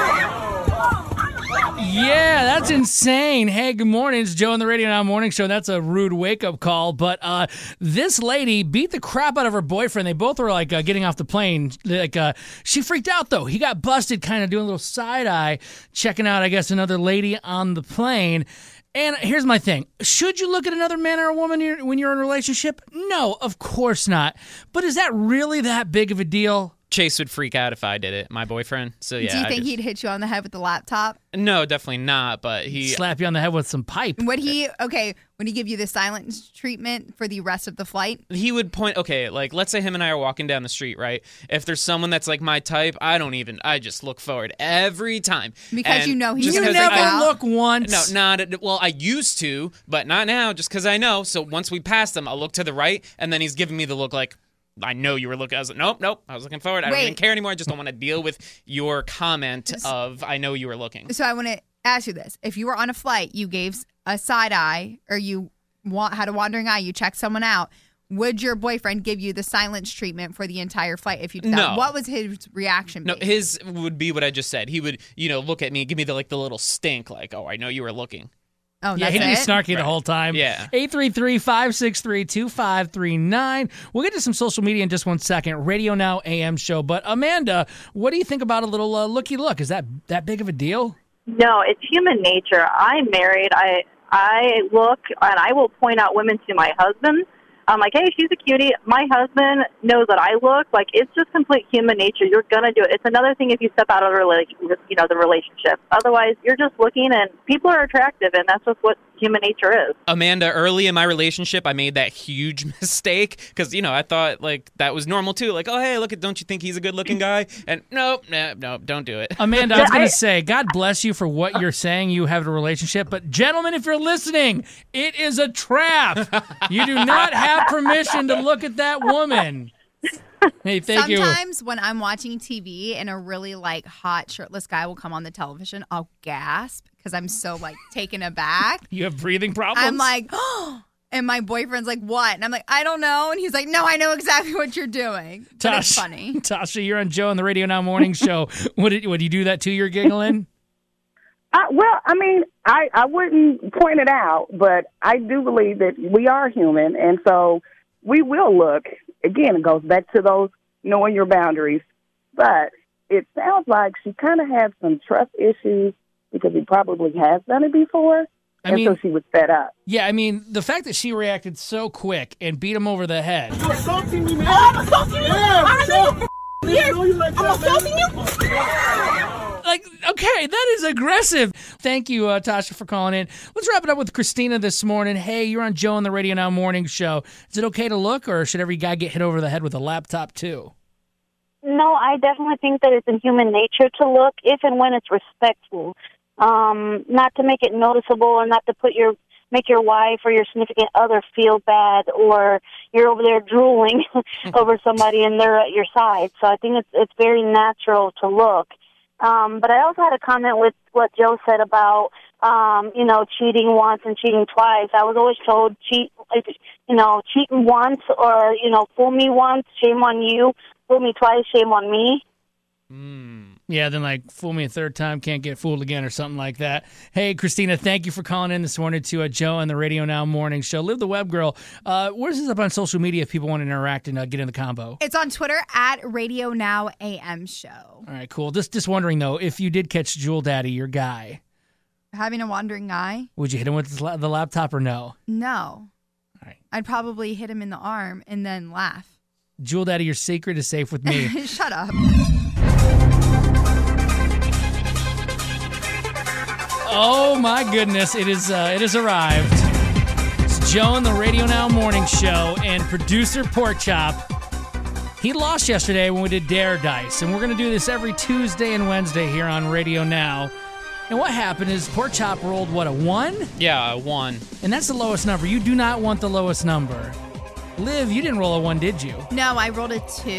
Yeah, that's insane. Hey, good morning. It's Joe on the Radio Now Morning Show. That's a rude wake-up call. But uh, this lady beat the crap out of her boyfriend. They both were, like, uh, getting off the plane. Like, uh, she freaked out, though. He got busted kind of doing a little side-eye, checking out, I guess, another lady on the plane. And here's my thing. Should you look at another man or a woman you're- when you're in a relationship? No, of course not. But is that really that big of a deal? Chase would freak out if I did it, my boyfriend. So yeah. Do you I think just- he'd hit you on the head with the laptop? No, definitely not. But he Slap you on the head with some pipe. Would he, okay, would he give you the silence treatment for the rest of the flight? he would point. Okay, like let's say him and I are walking down the street, right? If there's someone that's like my type, I don't even. I just look forward every time Because And you know he's just gonna 'cause freak I- out. Look once. No, not at, well. I used to, but not now. Just because I know. So once we pass him, I'll look to the right, and then he's giving me the look like. I know you were looking. I was like, nope, nope. I was looking forward. I don't Wait. even care anymore. I just don't want to deal with your comment of I know you were looking. So I want to ask you this. If you were on a flight, you gave a side eye or you wa- had a wandering eye, you checked someone out, would your boyfriend give you the silence treatment for the entire flight if you did that? No. What was his reaction? No, be? his would be what I just said. He would, you know, look at me, give me the like the little stink, like, oh, I know you were looking. Oh, Yeah, that's he'd be it? snarky the whole time. Yeah. eight three three, five six three, two five three nine. We'll get to some social media in just one second. Radio Now A M show. But Amanda, what do you think about a little uh, looky look? Is that that big of a deal? No, it's human nature. I'm married. I I look and I will point out women to my husband. I'm like, hey, she's a cutie. My husband knows that I look like it's just complete human nature. You're gonna do it. It's another thing if you step out of the rela- you know the relationship. Otherwise, you're just looking, and people are attractive, and that's just what human nature is. Amanda, early in my relationship, I made that huge mistake because, you know, I thought, like, that was normal, too. Like, oh, hey, look, at, don't you think he's a good-looking guy? And nope, nope, nope, don't do it. Amanda, I was going to say, God bless you for what you're saying. You have a relationship. But, gentlemen, if you're listening, it is a trap. You do not have permission to look at that woman. Hey, thank you. Sometimes when I'm watching T V and a really like hot shirtless guy will come on the television, I'll gasp because I'm so like taken aback. You have breathing problems? I'm like, oh, and my boyfriend's like, what? And I'm like, I don't know. And he's like, no, I know exactly what you're doing. But Tosh, it's funny. Tasha, you're on Joe and the Radio Now Morning Show. Would, it, would you do that too? You're giggling? Uh, well, I mean, I, I wouldn't point it out, but I do believe that we are human, and so we will look. Again, it goes back to those knowing your boundaries. But it sounds like she kind of has some trust issues because he probably has done it before, I and mean, so she was fed up. Yeah, I mean, the fact that she reacted so quick and beat him over the head. You're assaulting me, man. Oh, I'm assaulting you? Yeah, I know. Yes, I'm assaulting you? Like, okay, that is aggressive. Thank you, uh, Tasha, for calling in. Let's wrap it up with Christina this morning. Hey, you're on Joe and the Radio Now Morning Show. Is it okay to look, or should every guy get hit over the head with a laptop too? No, I definitely think that it's in human nature to look if and when it's respectful. Um, not to make it noticeable or not to put your make your wife or your significant other feel bad, or you're over there drooling over somebody and they're at your side. So I think it's it's very natural to look. Um, but I also had a comment with what Joe said about, um, you know, cheating once and cheating twice. I was always told, cheat, you know, cheating once or, you know, fool me once, shame on you. Fool me twice, shame on me. Mm. Yeah, then like fool me a third time, can't get fooled again or something like that. Hey, Christina, thank you for calling in this morning to uh, Joe and the Radio Now Morning Show. Live the Web Girl. Uh, where's this up on social media if people want to interact and uh, get in the combo? It's on Twitter at Radio Now A M Show. All right, cool. Just just wondering, though, if you did catch Jewel Daddy, your guy, Having a wandering eye? would you hit him with the la- the laptop or no? No. All right. I'd probably hit him in the arm and then laugh. Jewel Daddy, your secret is safe with me. Shut up. Oh my goodness, it is uh, it has arrived. It's Joe and the Radio Now Morning Show and producer Pork Chop. He lost yesterday when we did Dare Dice, and we're going to do this every Tuesday and Wednesday here on Radio Now. And what happened is Pork Chop rolled, what, a one? Yeah, a one. And that's the lowest number. You do not want the lowest number. Liv, you didn't roll a one, did you? No, I rolled a two.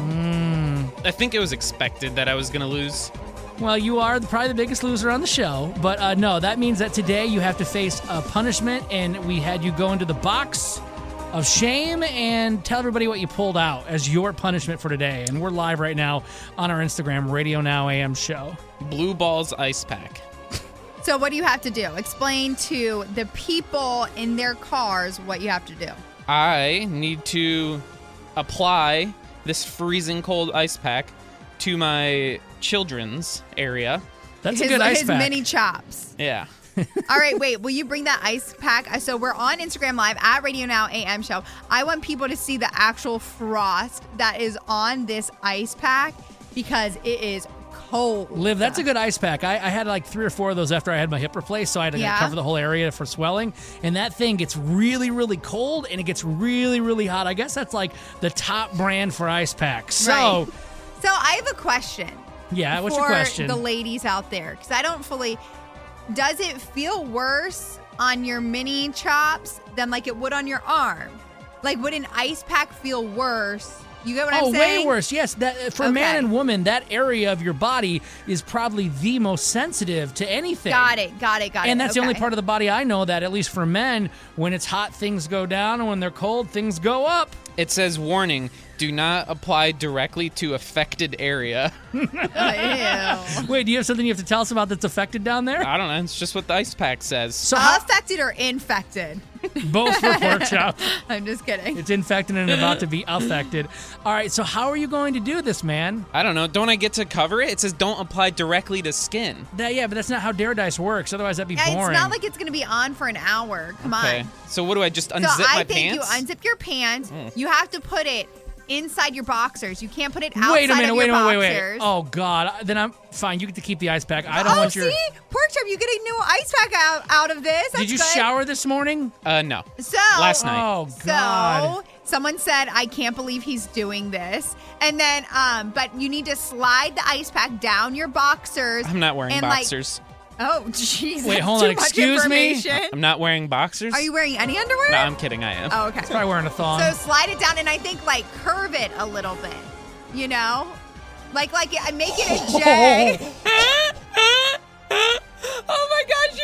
Mm. I think it was expected that I was going to lose. Well, you are probably the biggest loser on the show, but uh, no, that means that today you have to face a punishment, and we had you go into the box of shame and tell everybody what you pulled out as your punishment for today. And we're live right now on our Instagram, Radio Now A M Show. Blue Balls Ice Pack. So what do you have to do? Explain to the people in their cars what you have to do. I need to apply this freezing cold ice pack to my children's area. That's his, a good ice his pack. mini chops. Yeah. All right, wait. Will you bring that ice pack? So we're on Instagram Live at Radio Now A M Show. I want people to see the actual frost that is on this ice pack because it is cold. Liv, that's a good ice pack. I, I had like three or four of those after I had my hip replaced, so I had to Yeah. cover the whole area for swelling. And that thing gets really, really cold, and it gets really, really hot. I guess that's like the top brand for ice packs. So, Right. So I have a question. yeah, what's your for question? the ladies out there, because I don't fully. Does it feel worse on your mini chops than like it would on your arm? Like, would an ice pack feel worse? You get what oh, I'm saying? way worse. Yes, that for Okay. man and woman, that area of your body is probably the most sensitive to anything. Got it. Got it. Got it. And that's the only Okay. part of the body I know that, at least for men, when it's hot, things go down, and when they're cold, things go up. It says, warning, do not apply directly to affected area. Wait, do you have something you have to tell us about that's affected down there? I don't know. It's just what the ice pack says. So how, Affected or infected? both for Pork Chop. I'm just kidding. It's infected and about to be affected. All right, so how are you going to do this, man? I don't know. Don't I get to cover it? It says don't apply directly to skin. That, yeah, but that's not how Dare Dice works. Otherwise, that'd be Yeah, boring. it's not like it's going to be on for an hour. Come Okay. on. So what do I just So unzip I my think pants? you unzip your pants. Hmm. Mm. You have to put it inside your boxers. You can't put it outside Wait a minute, of wait a your minute, wait, boxers. wait. Oh, God. Then I'm fine. You get to keep the ice pack. I don't oh, want your. see? Pork Chop, you get a new ice pack out, out of this. That's Did you good. shower this morning? Uh, no. So Last night. Oh, God. So someone said, I can't believe he's doing this. And then, um, but you need to slide the ice pack down your boxers. I'm not wearing and, like- boxers. Oh, jeez. Wait, that's hold too on, much excuse me? information. I'm not wearing boxers. Are you wearing any underwear? No, I'm kidding. I am. Oh, okay. He's probably wearing a thong. So slide it down and I think like curve it a little bit, you know? Like, like, I make it a J. Oh my God,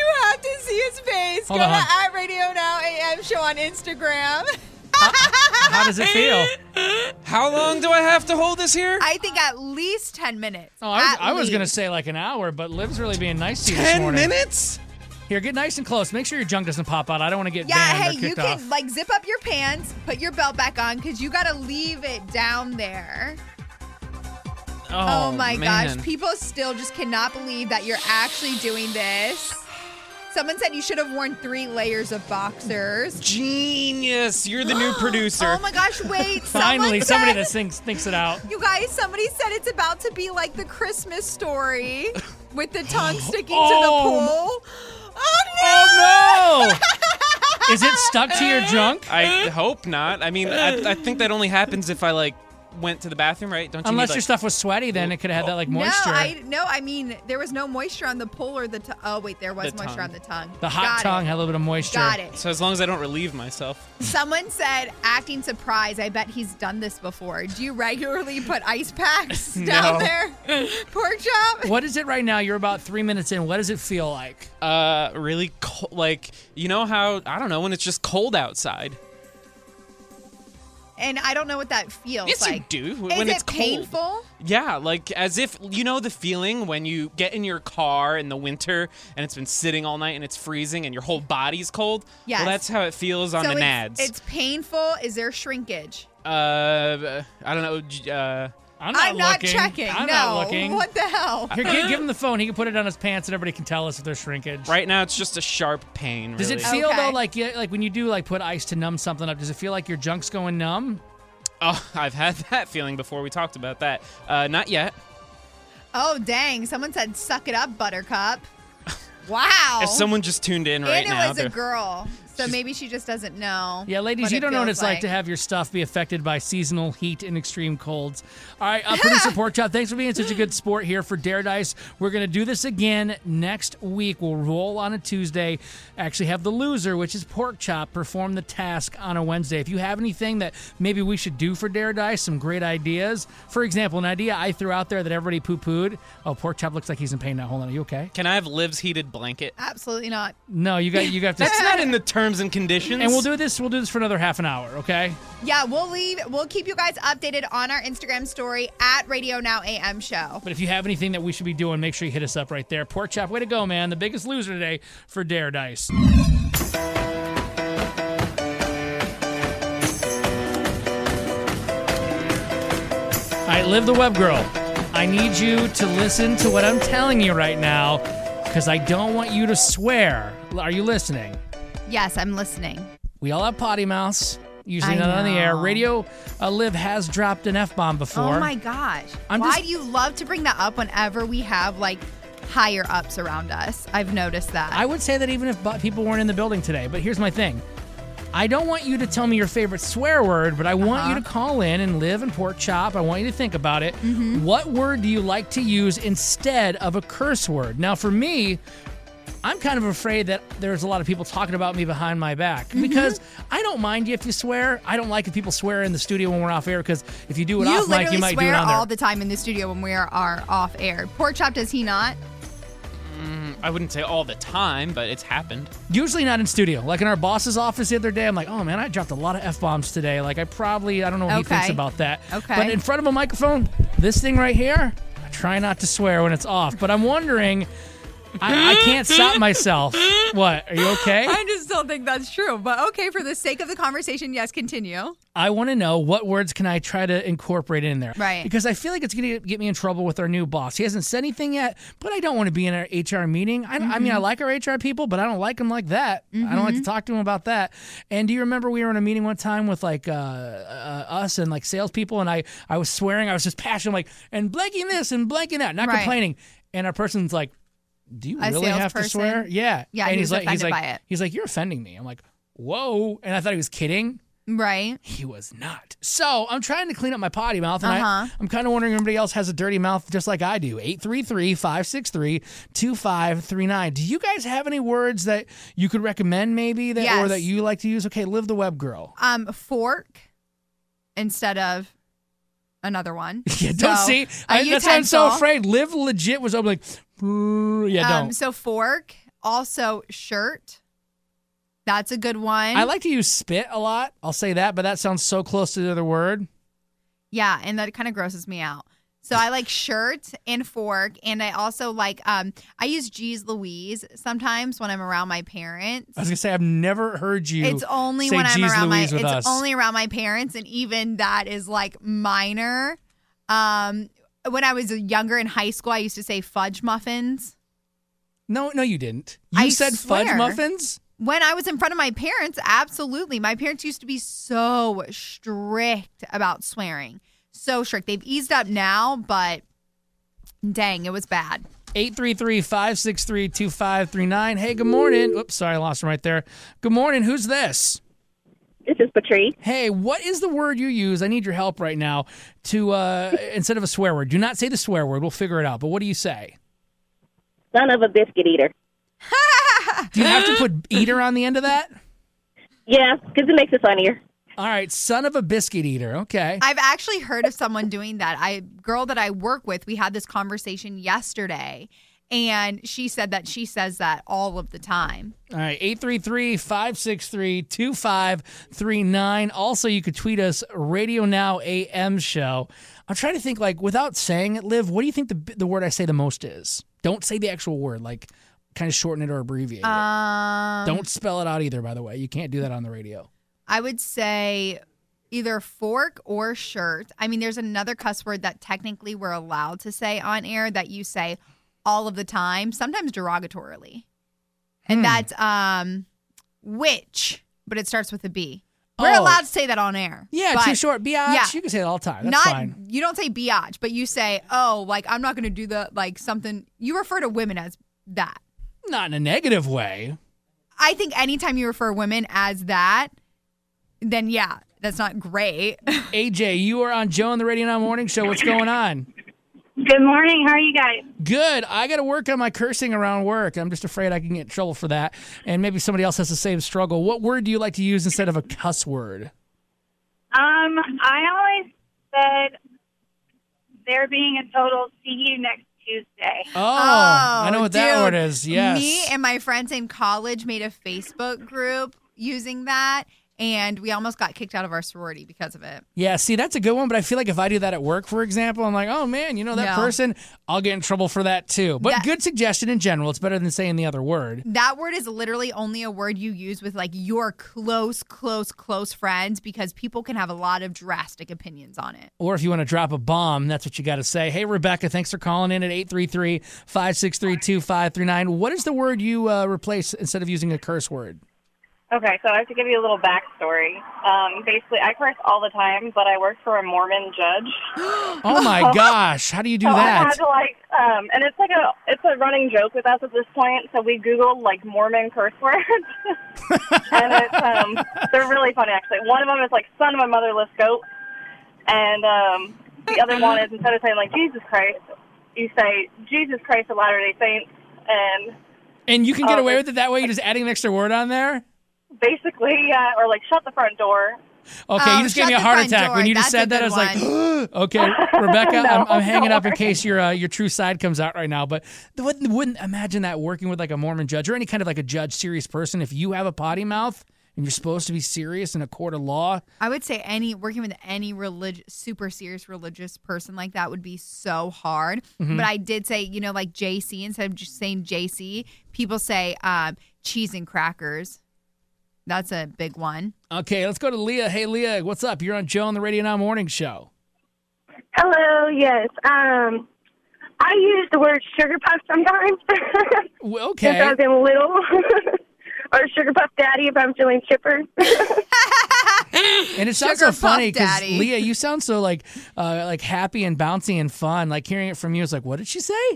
Hold go on. to at Radio Now A M Show on Instagram. How does it feel? How long do I have to hold this here? I think at least ten minutes. Oh, I was, At I was going to least. say like an hour, but Liv's really being nice to you this Ten morning. minutes? Here, get nice and close. Make sure your junk doesn't pop out. I don't want to get Yeah, banned hey, or you kicked can off. like zip up your pants, put your belt back on, because you got to leave it down there. Oh, Oh, my man. gosh. People still just cannot believe that you're actually doing this. Someone said you should have worn three layers of boxers. Genius. You're the new producer. Oh my gosh, wait. Finally, someone somebody said, that thinks, thinks it out. You guys, somebody said it's about to be like the Christmas Story with the tongue sticking Oh. to the pole. Oh no! Oh, no! Is it stuck to your junk? I hope not. I mean, I, I think that only happens if I, like, went to the bathroom, right? Don't you Unless need, your like, stuff was sweaty, then it could have had that like moisture. No, I no, I mean there was no moisture on the pole or the t- oh wait, there was The moisture tongue. on the tongue. the hot Got tongue it. had a little bit of moisture. Got it. So as long as I don't relieve myself. Someone said acting surprised. I bet he's done this before. Do you regularly put ice packs down No. there? Pork chop. What is it right now? You're about three minutes in. What does it feel like? Uh, really cold. Like, you know how, I don't know, when it's just cold outside. And I don't know what that feels Yes, like. you do. Is When it it's cold. painful? Yeah, like as if, you know the feeling when you get in your car in the winter and it's been sitting all night and it's freezing and your whole body's cold? Yes. Well, that's how it feels on so the it's, nads. it's painful. Is there shrinkage? Uh, I don't know. j- Uh, I'm not I'm not looking. checking. I'm no. not looking. What the hell? Here, give, give him the phone. He can put it on his pants, and everybody can tell us if there's shrinkage. right now, it's just a sharp pain. Does it really. feel Okay. though like yeah, like when you do like put ice to numb something up? Does it feel like your junk's going numb? Oh, I've had that feeling before. We talked about that. Uh, not yet. Oh dang! Someone said "suck it up, Buttercup." Wow. If someone just tuned in right and it now, was a they're- girl, so maybe she just doesn't know. Yeah, ladies, what you it don't know what feels it's like. to have your stuff be affected by seasonal heat and extreme colds. All right, uh, producer Pork Chop, thanks for being such a good sport here for Dare Dice. We're going to do this again next week. We'll roll on a Tuesday. Actually have the loser, which is Pork Chop, perform the task on a Wednesday. If you have anything that maybe we should do for Dare Dice, some great ideas. For example, an idea I threw out there that everybody poo-pooed. Oh, Pork Chop looks like he's in pain now. Hold on, are you okay? Can I have Liv's heated blanket? Absolutely not. No, you got you got to. That's not in the terms and conditions. And we'll do this. We'll do this for another half an hour, okay? Yeah, we'll leave. We'll keep you guys updated on our Instagram story at Radio Now A M Show. But if you have anything that we should be doing, make sure you hit us up right there. Pork Chop, way to go, man. The biggest loser today for Dare Dice. All right, Liv the Web Girl. I need you to listen to what I'm telling you right now because I don't want you to swear. Are you listening? Yes, I'm listening. We all have potty mouths. Usually I not on the air. know. Radio uh, Liv has dropped an F-bomb before. Oh my gosh. I'm Why just- do you love to bring that up whenever we have like higher ups around us? I've noticed that. I would say that even if bu- people weren't in the building today. But here's my thing. I don't want you to tell me your favorite swear word, but I want you to call in and Liv and Pork Chop. I want you to think about it. What word do you like to use instead of a curse word? Now, for me, I'm kind of afraid that there's a lot of people talking about me behind my back because I don't mind you if you swear. I don't like if people swear in the studio when we're off air because if you do it you off mic, literally you might do swear it on all there. the time in the studio when we are, are off air. Pork Chop, does he not? Mm, I wouldn't say all the time, but it's happened. Usually not in studio. Like in our boss's office the other day, I'm like, oh man, I dropped a lot of F-bombs today. Like I probably, I don't know what he Okay. thinks about that. Okay. But in front of a microphone, this thing right here, I try not to swear when it's off. But I'm wondering, I, I can't stop myself. What, are you okay? I just don't think that's true. But okay, for the sake of the conversation, yes, continue. I want to know what words can I try to incorporate in there. Right. Because I feel like it's going to get me in trouble with our new boss. He hasn't said anything yet, but I don't want to be in our H R meeting. I, I mean, I like our H R people, but I don't like them like that. I don't like to talk to them about that. And do you remember we were in a meeting one time with like uh, uh, us and like salespeople, and I, I was swearing. I was just passionate, like, and blanking this and blanking that, not Right. complaining. And our person's like, do you A really have to salesperson? swear? Yeah. Yeah, and he he's was like, he's offended like, by it. he's like, you're offending me. I'm like, whoa. And I thought he was kidding. Right. He was not. So I'm trying to clean up my potty mouth, and Uh-huh. I, I'm kind of wondering if anybody else has a dirty mouth just like I do. eight three three, five six three, two five three nine. Do you guys have any words that you could recommend maybe that or Yes. that you like to use? Okay, Liv the Web Girl. Um, fork instead of another one. Yeah, don't So, see. a I, that's why I'm so utensil. afraid. Liv legit was I'm like, "Ooh," yeah, Um, don't. so fork, also shirt. That's a good one. I like to use spit a lot. I'll say that, but that sounds so close to the other word. Yeah, and that kind of grosses me out. So I like shirt and fork, and I also like, um, I use Geez Louise sometimes when I'm around my parents. I was going to say, I've never heard you It's only say when I'm Geez around Louise my, with it's us. only around my parents, and even that is like minor. Um, when I was younger in high school, I used to say fudge muffins. No, no, you didn't. You I said swear. fudge muffins? When I was in front of my parents, absolutely. My parents used to be so strict about swearing. So strict. They've eased up now, but dang, it was bad. eight three three, five six three, two five three nine. Hey, good morning. Oops, sorry, I lost him right there. Good morning. Who's this? This is Patrice. Hey, what is the word you use? I need your help right now to, uh, instead of a swear word. Do not say the swear word. We'll figure it out. But what do you say? Son of a biscuit eater. Do you have to put eater on the end of that? Yeah, because it makes it funnier. All right, son of a biscuit eater. Okay. I've actually heard of someone doing that. I girl that I work with, we had this conversation yesterday, and she said that she says that all of the time. All right, eight three three, five six three, two five three nine. Also, you could tweet us, Radio Now A M Show. I'm trying to think, like, without saying it, Liv, what do you think the the word I say the most is? Don't say the actual word, like, kind of shorten it or abbreviate it. Um, Don't spell it out either, by the way. You can't do that on the radio. I would say either fork or shirt. I mean, there's another cuss word that technically we're allowed to say on air that you say all of the time, sometimes derogatorily. And Hmm. that's um, witch, but it starts with a B. We're Oh. allowed to say that on air. Yeah, but- too short. Biatch. Yeah. You can say it all the time. That's not fine. You don't say biatch, but you say, oh, like I'm not going to do the like something. You refer to women as that. Not in a negative way. I think anytime you refer women as that, then yeah, that's not great. A J, you are on Joe and the Radio Now Morning Show. What's going on? Good morning. How are you guys? Good. I got to work on my cursing around work. I'm just afraid I can get in trouble for that. And maybe somebody else has the same struggle. What word do you like to use instead of a cuss word? Um, I always said there being a total see you next Tuesday. Oh, I know what that dude. word is. Yes. Me and my friends in college made a Facebook group using that, and we almost got kicked out of our sorority because of it. Yeah, see, that's a good one, but I feel like if I do that at work, for example, I'm like, oh, man, you know that No. person? I'll get in trouble for that, too. But That- good suggestion in general. It's better than saying the other word. That word is literally only a word you use with like your close, close, close friends because people can have a lot of drastic opinions on it. Or if you want to drop a bomb, that's what you got to say. Hey, Rebecca, thanks for calling in at eight three three, five six three, two five three nine. What is the word you uh, replace instead of using a curse word? Okay, so I have to give you a little backstory. Um, basically, I curse all the time, but I work for a Mormon judge. Oh, my gosh. How do you do so I that? had to like, um, and it's like a, it's a running joke with us at this point. So we Googled like Mormon curse words, and it's um, they're really funny actually. One of them is like "son of a motherless goat," and um, the other one is instead of saying like Jesus Christ, you say Jesus Christ of Latter-day Saints, and And you can get Oh, away with it that way? You're just adding an extra word on there? basically, yeah, or like shut the front door. Okay, Oh, you just gave shut me a the heart front attack. door. When you just That's a said that, I good was like, one. okay, Rebecca, No, I'm, I'm hanging don't up in worry. case your uh, your true side comes out right now. But th- wouldn't, wouldn't imagine that working with like a Mormon judge or any kind of like a judge, serious person. If you have a potty mouth and you're supposed to be serious in a court of law, I would say any working with any religious, super serious religious person like that would be so hard. Mhm. But I did say, you know, like J C instead of just saying J C, people say um, cheese and crackers. That's a big one. okay, let's go to Leah. Hey, Leah, what's up? You're on Joe on the Radio Now Morning Show. Hello, yes. Um, I use the word sugar puff sometimes. Well, Since I okay. was in little. Or sugar puff daddy if I'm feeling chipper. And it sounds Sugar so funny Puff because Daddy. Leah, you sound so like uh, like happy and bouncy and fun. Like hearing it from you is like, what did she say?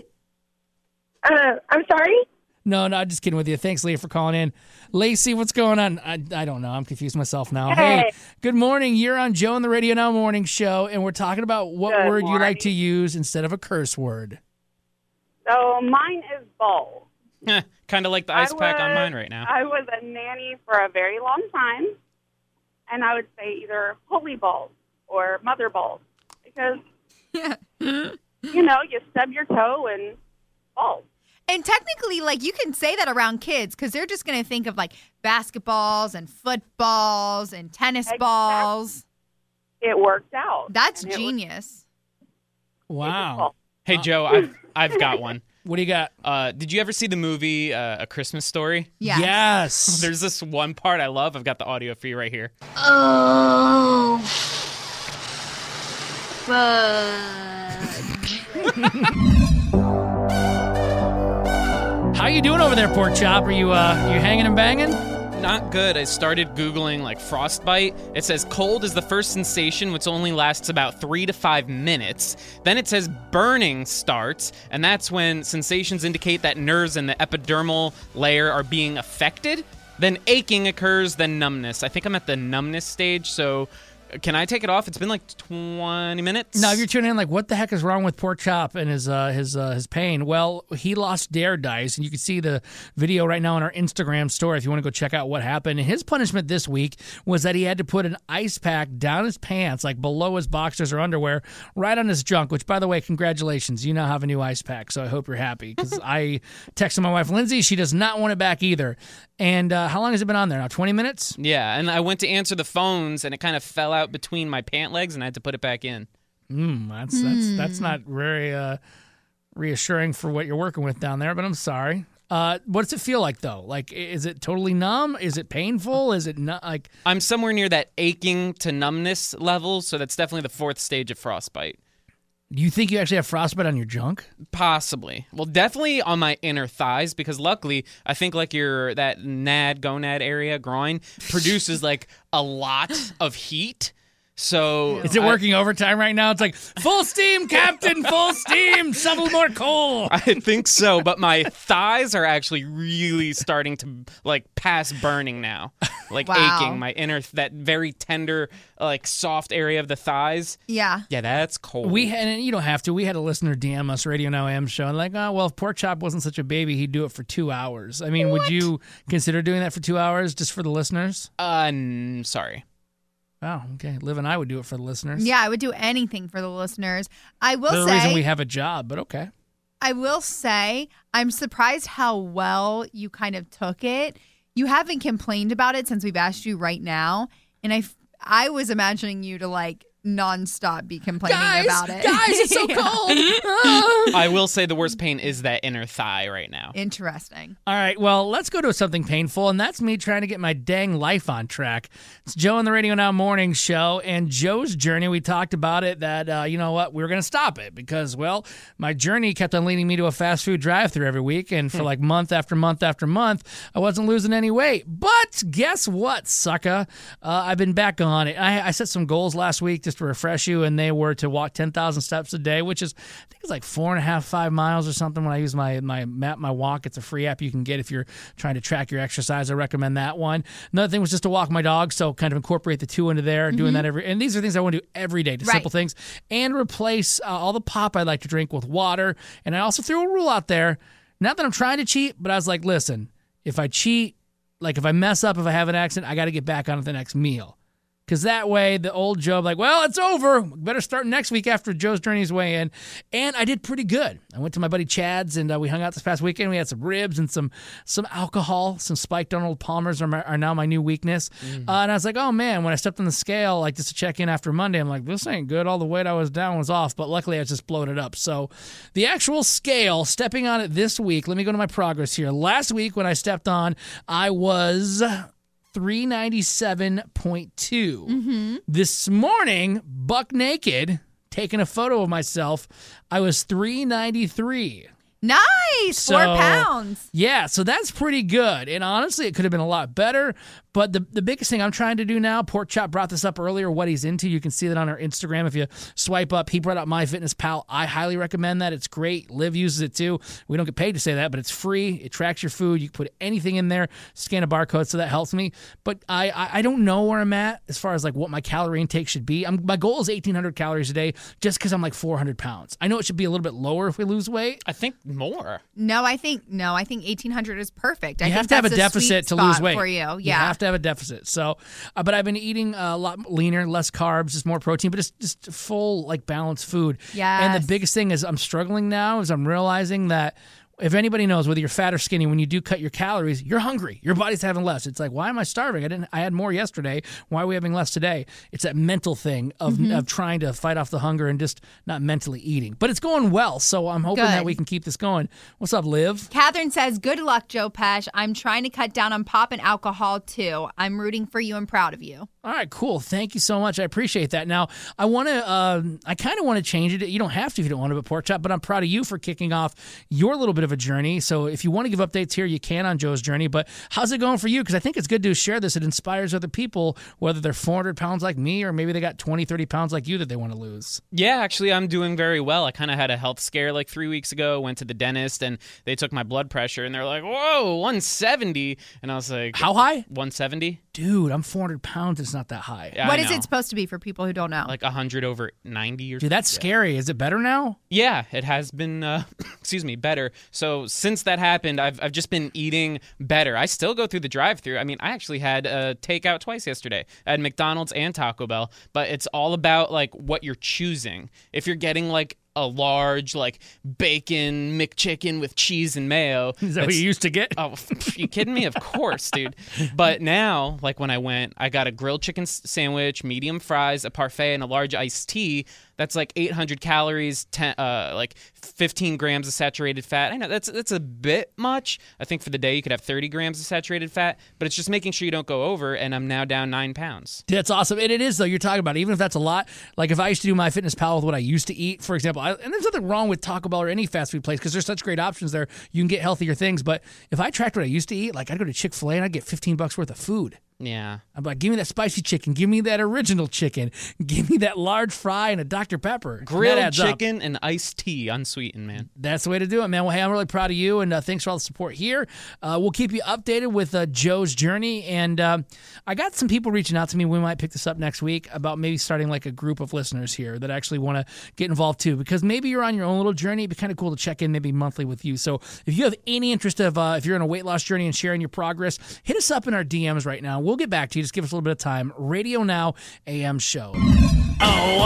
Uh, I'm sorry? No, no, I'm just kidding with you. Thanks, Leah, for calling in. Lacey, what's going on? I, I don't know. I'm confused myself now. Hey. Hey. Good morning. You're on Joe and the Radio Now Morning Show, and we're talking about what Good word you like morning. to use instead of a curse word. So mine is balls. Kind of like the I ice pack on was- mine right now. I was a nanny for a very long time, and I would say either holy balls or mother balls because, you know, you stub your toe and balls. And technically, like, you can say that around kids because they're just going to think of, like, basketballs and footballs and tennis Exactly. balls. It worked out. That's And it was- genius. Wow. Hey, Joe, I've, I've got one. What do you got? Uh, did you ever see the movie uh, A Christmas Story? Yes. Yes. There's this one part I love. I've got the audio for you right here. Oh. How you doing over there, Pork Chop? Are you uh, you hanging and banging? Not good. I started Googling like frostbite. It says cold is the first sensation, which only lasts about three to five minutes. Then it says burning starts, and that's when sensations indicate that nerves in the epidermal layer are being affected. Then aching occurs, then numbness. I think I'm at the numbness stage, so can I take it off? It's been like twenty minutes. No, if you're tuning in, like, what the heck is wrong with Pork Chop and his uh, his uh, his pain? Well, he lost dare dice, and you can see the video right now on our Instagram story if you want to go check out what happened. And his punishment this week was that he had to put an ice pack down his pants, like below his boxers or underwear, right on his junk. Which, by the way, congratulations, you now have a new ice pack. So I hope you're happy because I texted my wife Lindsay, she does not want it back either. And uh, how long has it been on there now? twenty minutes? Yeah, and I went to answer the phones, and it kind of fell out between my pant legs, and I had to put it back in. Mm, that's that's that's not very uh, reassuring for what you're working with down there. But I'm sorry. Uh, what does it feel like though? Like, is it totally numb? Is it painful? Is it not like? I'm somewhere near that aching to numbness level, so that's definitely the fourth stage of frostbite. Do you think you actually have frostbite on your junk? Possibly. Well, definitely on my inner thighs, because luckily, I think like your that nad gonad area, groin, produces like a lot of heat. So Is it I- working overtime right now? It's like, full steam, Captain, full steam, shovel more coal. I think so, but my thighs are actually really starting to like pass burning now, like Wow. aching. My inner, that very tender, like soft area of the thighs. Yeah. Yeah, that's cold. We had, and you don't have to. We had a listener D M us Radio Now A M show and like, oh well, if Pork Chop wasn't such a baby, he'd do it for two hours. I mean, would you consider doing that for two hours just for the listeners? Uh, n- sorry. Oh, okay. Liv and I would do it for the listeners. Yeah, I would do anything for the listeners. I will There's a say, reason we have a job, but okay. I will say, I'm surprised how well you kind of took it. You haven't complained about it since we've asked you right now, and I, I was imagining you to like nonstop be complaining Guys, about it. guys, it's so Yeah. cold. I will say the worst pain is that inner thigh right now. Interesting. All right, well, let's go to something painful, and that's me trying to get my dang life on track. It's Joe and the Radio Now Morning Show, and Joe's journey, we talked about it, that, uh, you know what, we were going to stop it because, well, my journey kept on leading me to a fast food drive-thru every week, and for like month after month after month, I wasn't losing any weight. But guess what, sucker? Uh, I've been back on it. I, I set some goals last week just to refresh you, and they were to walk ten thousand steps a day, which is, I think it's like four and a half, five miles or something when I use my, my map, my walk. It's a free app you can get if you're trying to track your exercise. I recommend that one. Another thing was just to walk my dog, so kind of incorporate the two into there, doing Mhm. that every, and these are things I want to do every day, just Right. simple things, and replace uh, all the pop I like to drink with water. And I also threw a rule out there, not that I'm trying to cheat, but I was like, listen, if I cheat, like if I mess up, if I have an accident, I got to get back on at the next meal. Because that way, the old Joe, like, well, it's over. Better start next week after Joe's journey's way in. And I did pretty good. I went to my buddy Chad's, and uh, we hung out this past weekend. We had some ribs and some some alcohol. Some spiked Arnold Palmers are, my, are now my new weakness. Mm-hmm. Uh, and I was like, oh, man, when I stepped on the scale, like just to check in after Monday, I'm like, this ain't good. All the weight I was down was off. But luckily, I just bloated up. So the actual scale, stepping on it this week, let me go to my progress here. Last week when I stepped on, I was three ninety-seven point two. Mm-hmm. This morning, buck naked, taking a photo of myself, I was three ninety-three. Nice. Four So, pounds. Yeah, so that's pretty good. And honestly, it could have been a lot better. But the, the biggest thing I'm trying to do now, Pork Chop brought this up earlier, what he's into. You can see that on our Instagram. If you swipe up, he brought up MyFitnessPal. I highly recommend that. It's great. Liv uses it too. We don't get paid to say that, but it's free. It tracks your food. You can put anything in there, scan a barcode, so that helps me. But I, I, I don't know where I'm at as far as like what my calorie intake should be. I'm, my goal is eighteen hundred calories a day just because I'm like four hundred pounds. I know it should be a little bit lower if we lose weight. I think more. No, I think no, I think eighteen hundred is perfect. I You think have to have a that's deficit sweet to lose spot weight for you. Yeah, You have to have a deficit. So, uh, but I've been eating a lot leaner, less carbs, just more protein, but just just full like balanced food. Yes. And the biggest thing is I'm struggling now is I'm realizing that if anybody knows whether you're fat or skinny, when you do cut your calories, you're hungry. Your body's having less. It's like, why am I starving? I didn't. I had more yesterday. Why are we having less today? It's that mental thing of Mm-hmm. of trying to fight off the hunger and just not mentally eating. But it's going well, so I'm hoping Good. that we can keep this going. What's up, Liv? Catherine says, good luck, Joe Pesh. I'm trying to cut down on pop and alcohol, too. I'm rooting for you and proud of you. All right, cool. Thank you so much. I appreciate that. Now, I want to, um, I kind of want to change it. You don't have to if you don't want to, but Pork Chop, but I'm proud of you for kicking off your little bit of a journey. So if you want to give updates here, you can on Joe's journey. But how's it going for you? Because I think it's good to share this. It inspires other people, whether they're four hundred pounds like me or maybe they got twenty, thirty pounds like you that they want to lose. Yeah, actually, I'm doing very well. I kind of had a health scare like three weeks ago, went to the dentist, and they took my blood pressure, and they're like, whoa, one seventy. And I was like, how high? one seventy. Dude, I'm four hundred pounds. It's not that high. Yeah, What I is know. it supposed to be for people who don't know? Like one hundred over ninety or something. Dude, that's scary. Is it better now? Yeah, it has been, uh, excuse me, better. So since that happened, I've I've just been eating better. I still go through the drive-thru. I mean, I actually had a takeout twice yesterday. I had McDonald's and Taco Bell, but it's all about like what you're choosing. If you're getting like a large like bacon McChicken with cheese and mayo. Is that what you used to get? Oh, you kidding me? Of course, dude. But now, like when I went, I got a grilled chicken s- sandwich, medium fries, a parfait, and a large iced tea. That's like eight hundred calories, ten, uh, like fifteen grams of saturated fat. I know that's that's a bit much. I think for the day you could have thirty grams of saturated fat, but it's just making sure you don't go over. And I'm now down nine pounds. That's awesome. And it is, though, you're talking about, even if that's a lot, like if I used to do my fitness pal with what I used to eat, for example, I, and there's nothing wrong with Taco Bell or any fast food place because there's such great options there. You can get healthier things. But if I tracked what I used to eat, like I'd go to Chick-fil-A and I'd get fifteen bucks worth of food. Yeah. I'm like, give me that spicy chicken. Give me that original chicken. Give me that large fry and a Doctor Pepper. Grilled That adds up. chicken and iced tea, unsweetened, man. That's the way to do it, man. Well, hey, I'm really proud of you, and uh, thanks for all the support here. Uh, we'll keep you updated with uh, Joe's journey, and uh, I got some people reaching out to me. We might pick this up next week about maybe starting like a group of listeners here that actually want to get involved too, because maybe you're on your own little journey. It'd be kind of cool to check in maybe monthly with you. So if you have any interest of uh, if you're on a weight loss journey and sharing your progress, hit us up in our D Ms right now. We'll get back to you. Just give us a little bit of time. Radio Now A M show. Oh,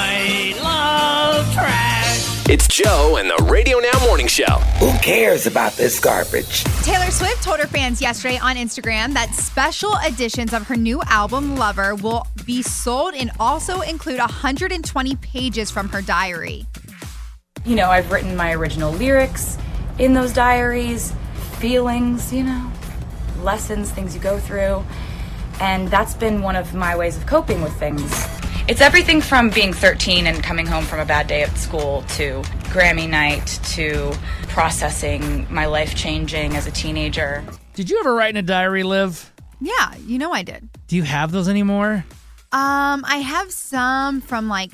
I love trash. It's Joe and the Radio Now Morning Show. Who cares about this garbage? Taylor Swift told her fans yesterday on Instagram that special editions of her new album, Lover, will be sold and also include one hundred twenty pages from her diary. You know, I've written my original lyrics in those diaries, feelings, you know, lessons, things you go through. And that's been one of my ways of coping with things. It's everything from being thirteen and coming home from a bad day at school to Grammy night to processing my life changing as a teenager. Did you ever write in a diary, Liv? Yeah, you know I did. Do you have those anymore? Um, I have some from like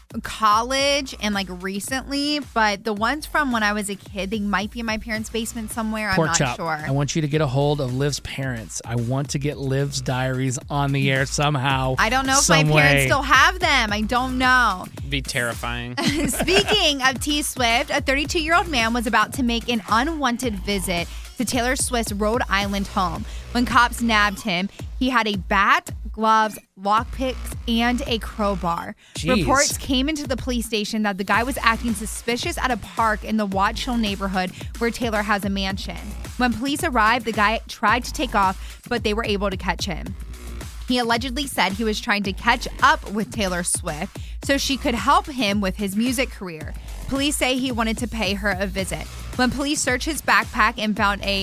college and like recently, but the ones from when I was a kid, they might be in my parents' basement somewhere. Pork I'm not chop. sure. I want you to get a hold of Liv's parents. I want to get Liv's diaries on the air somehow. I don't know if some my parents way. still have them. I don't know. Be terrifying. Speaking of T Swift, a thirty-two-year-old man was about to make an unwanted visit to Taylor Swift's Rhode Island home. When cops nabbed him, he had a bat, gloves, lockpicks, and a crowbar. Jeez. Reports came into the police station that the guy was acting suspicious at a park in the Watch Hill neighborhood where Taylor has a mansion. When police arrived, the guy tried to take off, but they were able to catch him. He allegedly said he was trying to catch up with Taylor Swift so she could help him with his music career. Police say he wanted to pay her a visit. When police searched his backpack and found a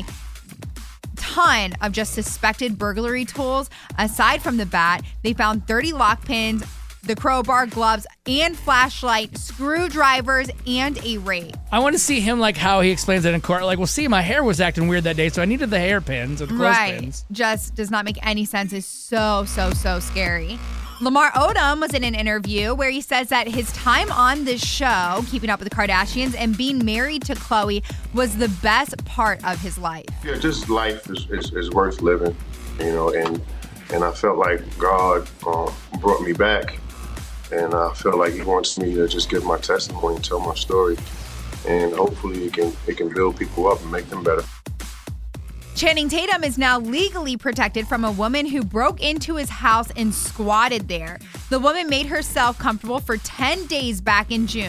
ton of just suspected burglary tools, aside from the bat, they found thirty lock pins, the crowbar, gloves, and flashlight, screwdrivers, and a rake. I want to see him like how he explains it in court. Like, well, see, my hair was acting weird that day, so I needed the hairpins or the Right. clothespins. Just does not make any sense. It's so, so, so scary. Lamar Odom was in an interview where he says that his time on this show, Keeping Up with the Kardashians, and being married to Khloe was the best part of his life. Yeah, just life is, is, is worth living, you know, and and I felt like God uh, brought me back, and I felt like He wants me to just give my testimony and tell my story, and hopefully it can it can build people up and make them better. Channing Tatum is now legally protected from a woman who broke into his house and squatted there. The woman made herself comfortable for ten days back in June.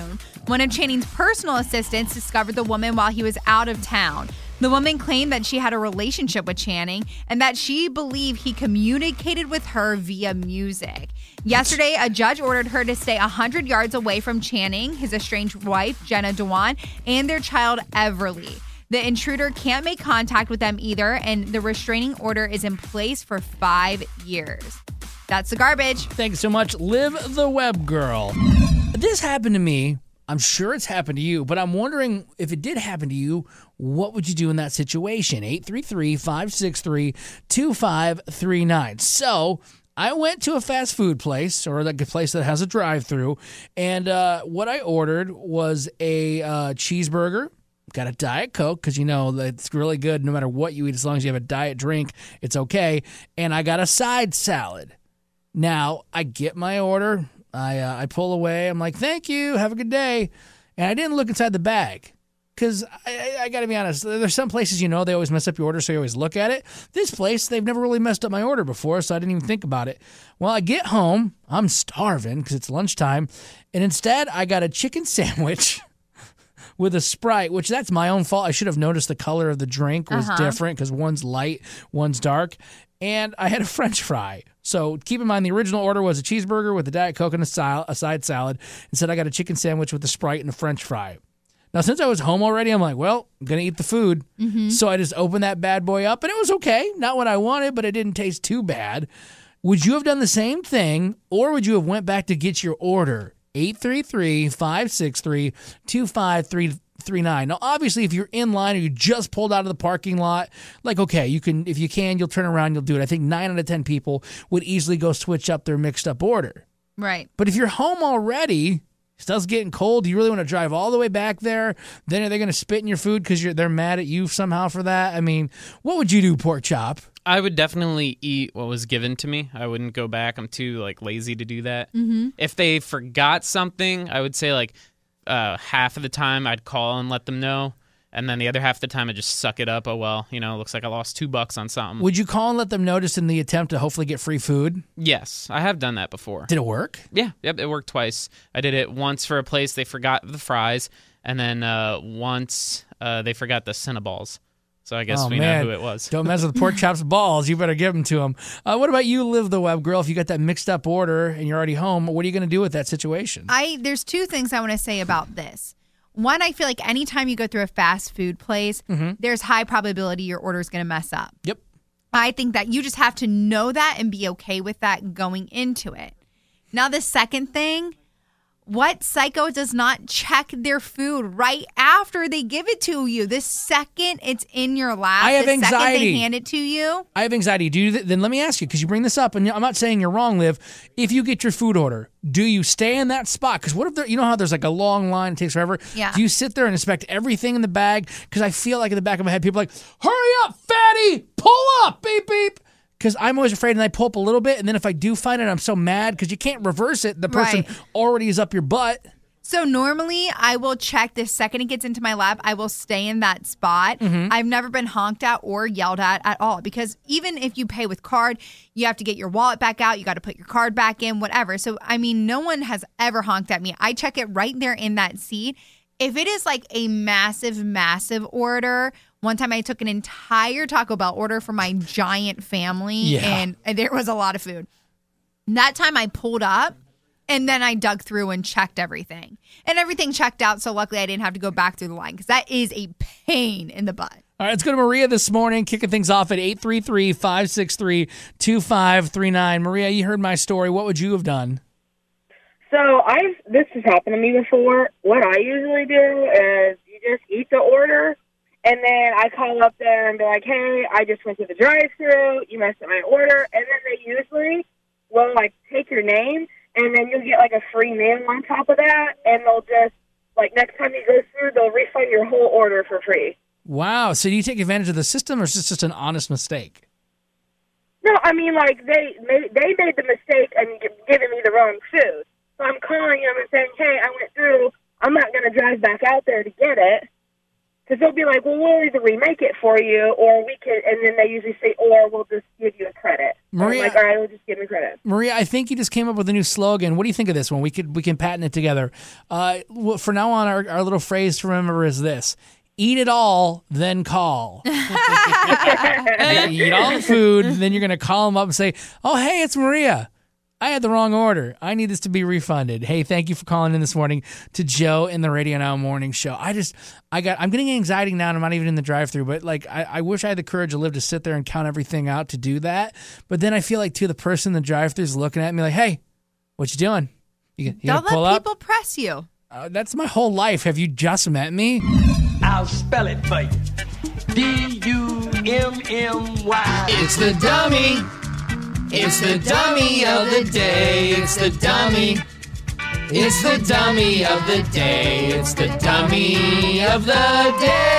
One of Channing's personal assistants discovered the woman while he was out of town. The woman claimed that she had a relationship with Channing and that she believed he communicated with her via music. Yesterday, a judge ordered her to stay one hundred yards away from Channing, his estranged wife, Jenna Dewan, and their child, Everly. The intruder can't make contact with them either, and the restraining order is in place for five years. That's the garbage. Thanks so much, Liv the Web Girl. This happened to me. I'm sure it's happened to you, but I'm wondering if it did happen to you, what would you do in that situation? eight three three, five six three, two five three nine. So I went to a fast food place, or like a place that has a drive-through, and uh, what I ordered was a uh, cheeseburger. Got a Diet Coke, because you know it's really good no matter what you eat. As long as you have a diet drink, it's okay. And I got a side salad. Now, I get my order. I uh, I pull away. I'm like, thank you. Have a good day. And I didn't look inside the bag because I, I, I got to be honest. There's some places, you know, they always mess up your order, so you always look at it. This place, they've never really messed up my order before, so I didn't even think about it. Well, I get home. I'm starving because it's lunchtime. And instead, I got a chicken sandwich with a Sprite, which that's my own fault. I should have noticed the color of the drink was Uh-huh. different because one's light, one's dark. And I had a French fry. So keep in mind, the original order was a cheeseburger with a Diet Coke and a, sal- a side salad. Instead, I got a chicken sandwich with a Sprite and a French fry. Now, since I was home already, I'm like, well, I'm going to eat the food. Mhm. So I just opened that bad boy up, and it was okay. Not what I wanted, but it didn't taste too bad. Would you have done the same thing, or would you have went back to get your order? eight three three, five six three, two five three nine. Now, obviously, if you're in line or you just pulled out of the parking lot, like, okay, you can, if you can, you'll turn around, you'll do it. I think nine out of ten people would easily go switch up their mixed up order. Right. But if you're home already, stuff's getting cold, do you really want to drive all the way back there? Then are they going to spit in your food because you're they're mad at you somehow for that? I mean, what would you do, Pork Chop? I would definitely eat what was given to me. I wouldn't go back. I'm too like lazy to do that. Mhm. If they forgot something, I would say like uh, half of the time I'd call and let them know. And then the other half of the time I'd just suck it up. Oh, well, you know, it looks like I lost two bucks on something. Would you call and let them know just in the attempt to hopefully get free food? Yes, I have done that before. Did it work? Yeah, yep, it worked twice. I did it once for a place they forgot the fries, and then uh, once uh, they forgot the Cinnaballs. So I guess Oh, we man. know who it was. Don't mess with Pork Chop's balls. You better give them to him. Uh, what about you, Liv the Web Girl? If you got that mixed up order and you're already home, what are you going to do with that situation? I there's two things I want to say about this. One, I feel like anytime you go through a fast food place, Mhm. there's high probability your order is going to mess up. Yep. I think that you just have to know that and be okay with that going into it. Now, the second thing, what psycho does not check their food right after they give it to you? The second it's in your lap, I have the second anxiety. they hand it to you. I have anxiety. Do you, then let me ask you, because you bring this up, and I'm not saying you're wrong, Liv. If you get your food order, do you stay in that spot? Because what if there, you know how there's like a long line, it takes forever? Yeah. Do you sit there and inspect everything in the bag? Because I feel like in the back of my head, people are like, hurry up, fatty, pull up, beep, beep. Because I'm always afraid, and I pull up a little bit, and then if I do find it, I'm so mad because you can't reverse it. The person Right. already is up your butt. So normally I will check the second it gets into my lap, I will stay in that spot. Mhm. I've never been honked at or yelled at at all because even if you pay with card, you have to get your wallet back out. You got to put your card back in, whatever. So, I mean, no one has ever honked at me. I check it right there in that seat. If it is like a massive, massive order, one time I took an entire Taco Bell order for my giant family Yeah. and there was a lot of food. That time I pulled up and then I dug through and checked everything. And everything checked out, so luckily I didn't have to go back through the line because that is a pain in the butt. All right, let's go to Maria this morning, kicking things off at eight three three, five six three, two five three nine. Maria, you heard my story. What would you have done? So I've this has happened to me before. What I usually do is you just eat the order, and then I call up there and be like, "Hey, I just went to the drive-thru. You messed up my order," and then they usually will like take your name, and then you'll get like a free meal on top of that, and they'll just like next time you go through, they'll refund your whole order for free. Wow. So do you take advantage of the system, or is this just an honest mistake? No, I mean like they made, they made the mistake and gi- giving me the wrong food. So I'm calling them and saying, hey, I went through. I'm not going to drive back out there to get it. Because they'll be like, well, we'll either remake it for you, or we can, and then they usually say, or we'll just give you a credit. Maria- I'm like, all right, we'll just give me credit. Maria, I think you just came up with a new slogan. What do you think of this one? We could we can patent it together. Uh, well, for now on, our, our little phrase to remember is this: eat it all, then call. You eat all the food, then you're going to call them up and say, oh, hey, it's Maria. I had the wrong order. I need this to be refunded. Hey, thank you for calling in this morning to Joe in the Radio Now Morning Show. I just, I got, I'm getting anxiety now, and I'm not even in the drive-thru. But like, I, I wish I had the courage to live to sit there and count everything out to do that. But then I feel like too, the person in the drive-thru is looking at me like, "Hey, what you doing? You, you Don't gonna pull let up?" people press you. Uh, that's my whole life. Have you just met me? I'll spell it for you. D U M M Y. It's the dummy. It's the dummy of the day. It's the dummy. It's the dummy of the day. It's the dummy of the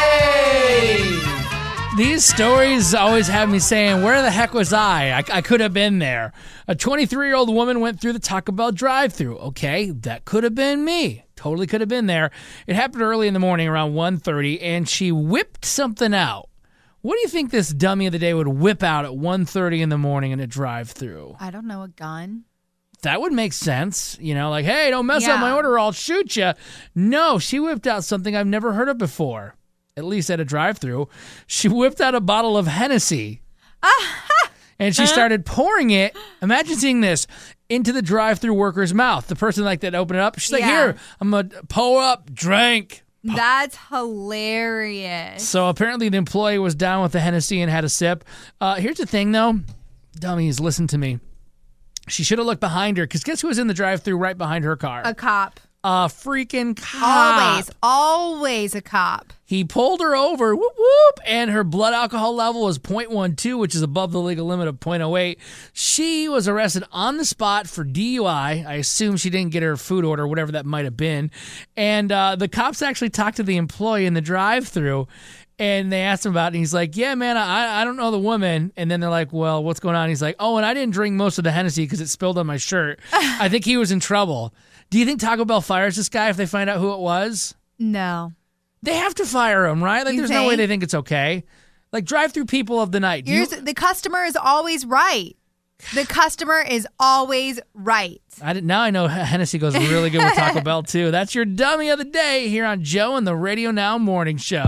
day. These stories always have me saying, where the heck was I? I, I could have been there. A twenty-three-year-old woman went through the Taco Bell drive-thru. Okay, that could have been me. Totally could have been there. It happened early in the morning around one thirty, and she whipped something out. What do you think this dummy of the day would whip out at one thirty in the morning in a drive-thru? I don't know, a gun? That would make sense. You know, like, hey, don't mess Yeah. up my order or I'll shoot you. No, she whipped out something I've never heard of before, at least at a drive-thru. She whipped out a bottle of Hennessy. And she started pouring it, imagine seeing this, into the drive-thru worker's mouth. The person like that opened it up. She's like, Yeah. here, I'm going to pour up, drink. That's hilarious. So apparently the employee was down with the Hennessy and had a sip. Uh, here's the thing, though. Dummies, listen to me. She should have looked behind her, because guess who was in the drive-thru right behind her car? A cop. A freaking cop. Always, always a cop. He pulled her over, whoop, whoop, and her blood alcohol level was point one two, which is above the legal limit of point oh eight. She was arrested on the spot for D U I. I assume she didn't get her food order, whatever that might have been. And uh, the cops actually talked to the employee in the drive-thru, and they asked him about it, and he's like, yeah, man, I, I don't know the woman. And then they're like, well, what's going on? He's like, oh, and I didn't drink most of the Hennessy because it spilled on my shirt. I think he was in trouble. Do you think Taco Bell fires this guy if they find out who it was? No. They have to fire him, right? Like, You there's no way think? they think it's okay. Like, drive-through people of the night. Do you- Here's, the customer is always right. The customer is always right. I didn't, now I know Hennessy goes really good with Taco Bell, too. That's your dummy of the day here on Joe and the Radio Now Morning Show.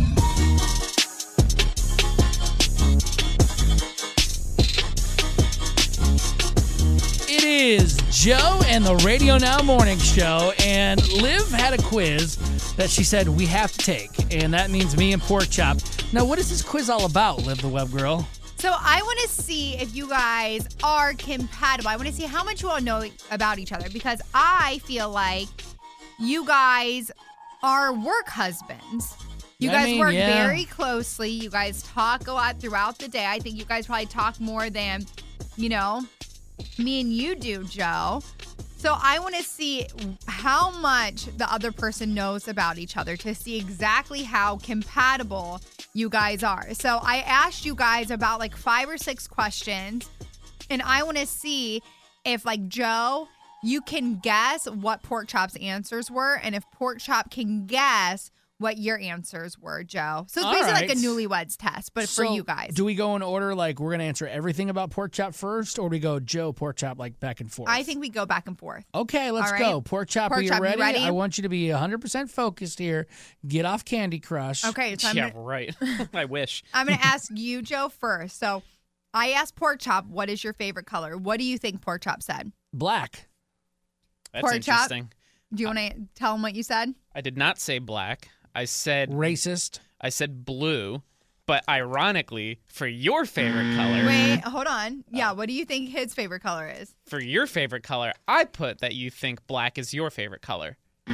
It is Joe and the Radio Now Morning Show, and Liv had a quiz that she said we have to take, and that means me and Pork Chop. Now, what is this quiz all about, Liv the Web Girl? So I want to see if you guys are compatible. I want to see how much you all know about each other, because I feel like you guys are work husbands. You I guys mean, work yeah. very closely. You guys talk a lot throughout the day. I think you guys probably talk more than, you know, me and you do, Joe. So I want to see how much the other person knows about each other to see exactly how compatible you guys are. So I asked you guys about like five or six questions, and I want to see if, like, Joe, you can guess what Pork Chop's answers were, and if Pork Chop can guess what your answers were, Joe. So it's All basically right. like a newlyweds test, but for So, you guys. Do we go in order, like we're going to answer everything about Pork Chop first, or do we go Joe, Pork Chop, like back and forth? I think we go back and forth. Okay, let's All right. go. Pork Chop, Pork are you Chop, you ready? ready? I want you to be one hundred percent focused here. Get off Candy Crush. Okay, so I'm yeah, gonna, right. I wish. I'm going to ask you, Joe, first. So I asked Pork Chop, what is your favorite color? What do you think Pork Chop said? Black. That's Pork Chop, interesting. do you want to tell him what you said? I did not say black. I said racist. I said blue, but ironically, for your favorite color, Wait, hold on. Yeah, what do you think his favorite color is? for your favorite color, I put that you think black is your favorite color.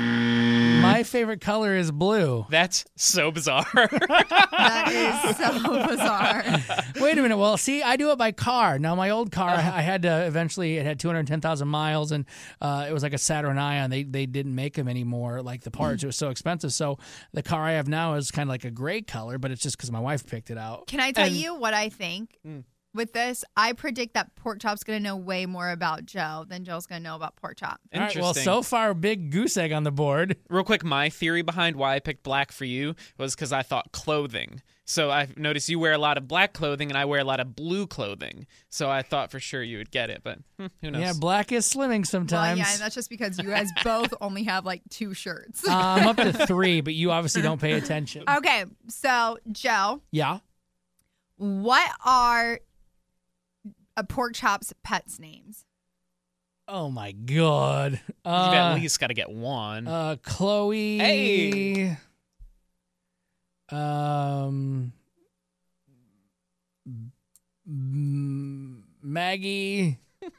My favorite color is blue. That's so bizarre. That is so bizarre. Wait a minute. Well, see, I do it by car. Now, my old car, I I had to eventually, it had two hundred ten thousand miles, and uh, it was like a Saturn Ion. They they didn't make them anymore, like the parts. It was so expensive. So the car I have now is kind of like a gray color, but it's just because my wife picked it out. Can I tell And- you what I think? Mm. with this. I predict that Pork Chop's going to know way more about Joe than Joe's going to know about Pork Chop. All right, well, so far, big goose egg on the board. Real quick, my theory behind why I picked black for you was because I thought clothing. So I've noticed you wear a lot of black clothing and I wear a lot of blue clothing. So I thought for sure you would get it, but hmm, who knows? Yeah, black is slimming sometimes. Well, yeah, that's just because you guys both only have like two shirts. uh, I'm up to three, but you obviously don't pay attention. Okay, so Joe. Yeah? What are a Pork Chop's pets' names? Oh, my God. Uh, You've at least got to get one. Uh, Chloe. Hey. Um, Maggie.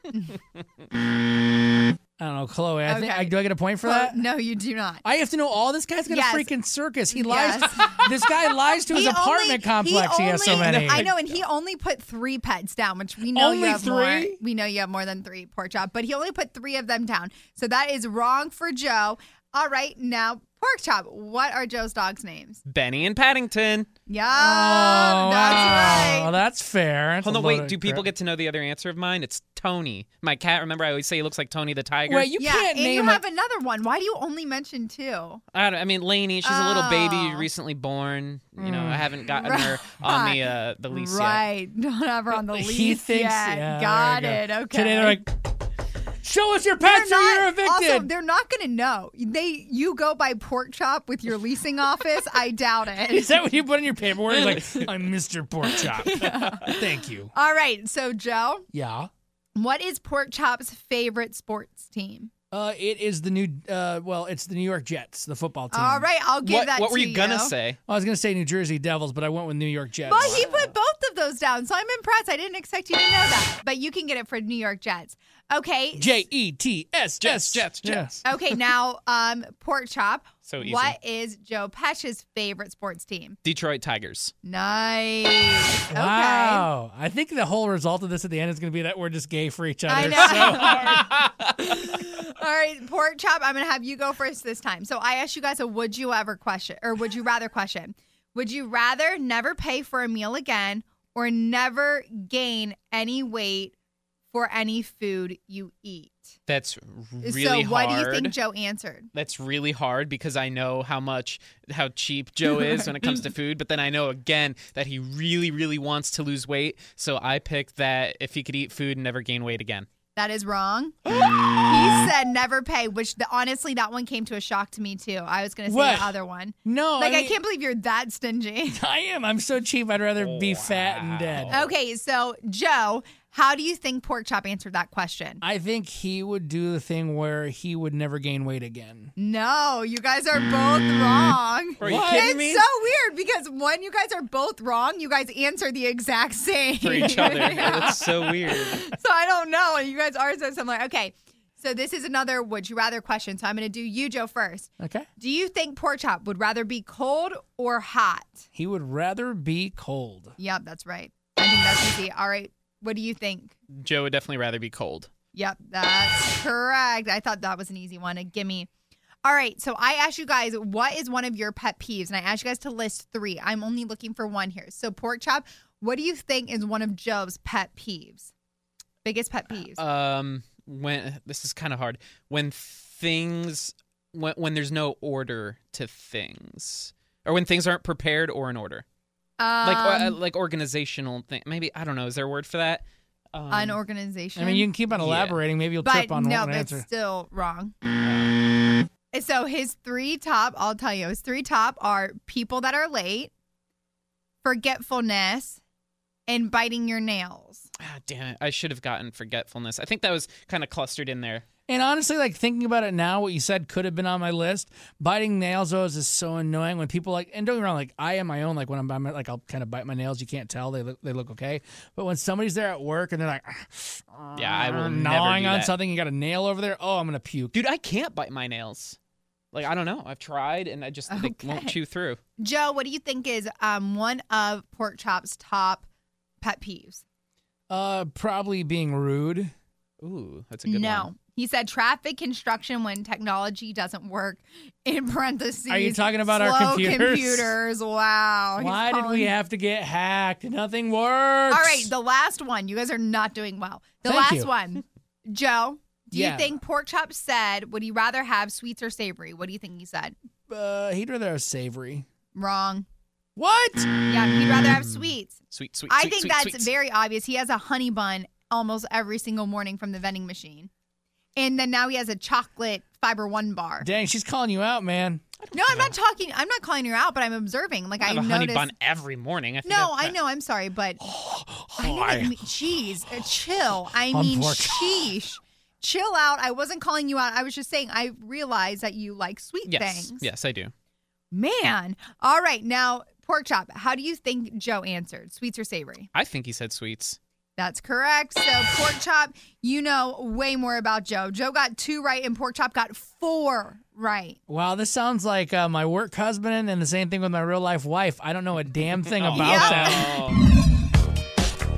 I don't know, Chloe. I think. Okay. I, do I get a point for Chloe- that? No, you do not. I have to know all this guy's got Yes. a freaking circus. He lies. Yes. This guy lies to his He apartment only- complex. He, has so only- many. I know, and he only put three pets down, which we know Only you have three? more. We know you have more than three, Pork Chop, but he only put three of them down. So that is wrong for Joe. All right, now Pork Chop. What are Joe's dogs' names? Benny and Paddington. Yeah, Oh, that's wow. right. Well, that's fair. That's Hold a on, load wait. of Do people crap. get to know the other answer of mine? It's Tony. My cat, remember I always say he looks like Tony the Tiger? Wait, you yeah, can't and name you a- have another one. Why do you only mention two? I, don't, I mean, Lainey, she's a little baby, Oh. recently born. You know, Mm. I haven't gotten her on the uh, the lease yet. Right. Don't have her on the lease He thinks. yet. Yeah, Got there it. you go. Okay. Today they're like, show us your They're pets or you're not- evicted. Also, they're not going to know. They, you go by Pork Chop with your leasing office. I doubt it. Is that what you put in your paperwork? Like, I'm Mister Pork Chop. Thank you. All right. So, Joe, Yeah. what is Pork Chop's favorite sports team? Uh, it is the new, uh, well, it's the New York Jets, the football team. All right. I'll give What, that what were to you going to say? I was going to say New Jersey Devils, but I went with New York Jets. Well, he put both of those down, so I'm impressed. I didn't expect you to know that. But you can get it for New York Jets. Okay. J E T S. Jets, Jets, Jets. Okay, now, um, Pork Chop. So easy. What is Joe Pesci's favorite sports team? Detroit Tigers. Nice. Okay. Wow. I think the whole result of this at the end is going to be that we're just gay for each other. I know. So hard. All right, Pork Chop, I'm going to have you go first this time. So I asked you guys a would you ever question, or would you rather question. Would you rather never pay for a meal again or never gain any weight for any food you eat? That's really so hard. what do you think Joe answered? That's really hard because I know how much, how cheap Joe is when it comes to food, but then I know again that he really, really wants to lose weight. So I picked that if he could eat food and never gain weight again. That is wrong. He said never pay, which the, honestly, that one came to a shock to me too. I was going to say What? the other one. No, Like, I I, mean- can't believe you're that stingy. I am. I'm so cheap. I'd rather be fat and dead. Okay, so Joe, how do you think Pork Chop answered that question? I think he would do the thing where he would never gain weight again. No, you guys are both wrong. Are you What? kidding It's me? so weird because when you guys are both wrong, you guys answer the exact same. For each other. That's so weird. So I don't know. You guys are so similar. Okay, so this is another would you rather question. So I'm going to do you, Joe, first. Okay. Do you think Pork Chop would rather be cold or hot? He would rather be cold. Yep, that's right. I think that's easy. All right, what do you think? Joe would definitely rather be cold. Yep, that's correct. I thought that was an easy one. A gimme. All right, so I asked you guys, what is one of your pet peeves? And I asked you guys to list three. I'm only looking for one here. So, Pork Chop, what do you think is one of Joe's pet peeves? Biggest pet peeves? Um, when this is kind of hard. When things, when when there's no order to things, or when things aren't prepared or in order, um, like uh, like organizational thing. Maybe I don't know. Is there a word for that? Um, unorganization. I mean, you can keep on Yeah. elaborating. Maybe you'll but trip on no, one that's answer. still wrong. So his three top, I'll tell you, his three top are people that are late, forgetfulness, and biting your nails. Ah, damn it! I should have gotten forgetfulness. I think that was kind of clustered in there. And honestly, like thinking about it now, what you said could have been on my list. Biting nails, though, is just so annoying when people like, and don't get me wrong, like I am my own, like when I'm by my, like I'll kind of bite my nails. You can't tell. They look, they look okay. But when somebody's there at work and they're like, Yeah, I will never gnawing do on that. something, you got a nail over there. Oh, I'm going to puke. Dude, I can't bite my nails. Like, I don't know. I've tried, and I just they won't Okay. chew through. Joe, what do you think is um, one of Pork Chop's top pet peeves? Uh, probably being rude. Ooh, that's a good no. one. He said traffic construction when technology doesn't work. In parentheses. Are you talking about our slow computers? computers. Wow. He's Why did calling- we have to get hacked? Nothing works. All right, the last one. You guys are not doing well. The Thank last you. one. Joe, do Yeah. you think Pork Chop said, would he rather have sweets or savory? What do you think he said? Uh, he'd rather have savory. Wrong. What? Yeah, he'd rather have sweets. Sweet, sweet, I sweet, think sweet, that's sweets. very obvious. He has a honey bun almost every single morning from the vending machine. And then now he has a chocolate Fiber One bar. Dang, she's calling you out, man. No, I'm not talking. I'm not calling her out, but I'm observing. Like I I have a noticed. honey bun every morning. I think No, that- I know. I'm sorry, but I know. Hi. I mean, jeez, uh, chill. I I'm mean, pork. sheesh. Chill out. I wasn't calling you out. I was just saying I realized that you like sweet Yes, things. yes, I do. Man. All right. Now, Pork Chop, how do you think Joe answered? Sweets or savory? I think he said sweets. That's correct. So, Pork Chop, you know way more about Joe. Joe got two right, and Pork Chop got four right. Wow, this sounds like uh, my work husband and the same thing with my real life wife. I don't know a damn thing Oh, about Yeah. that.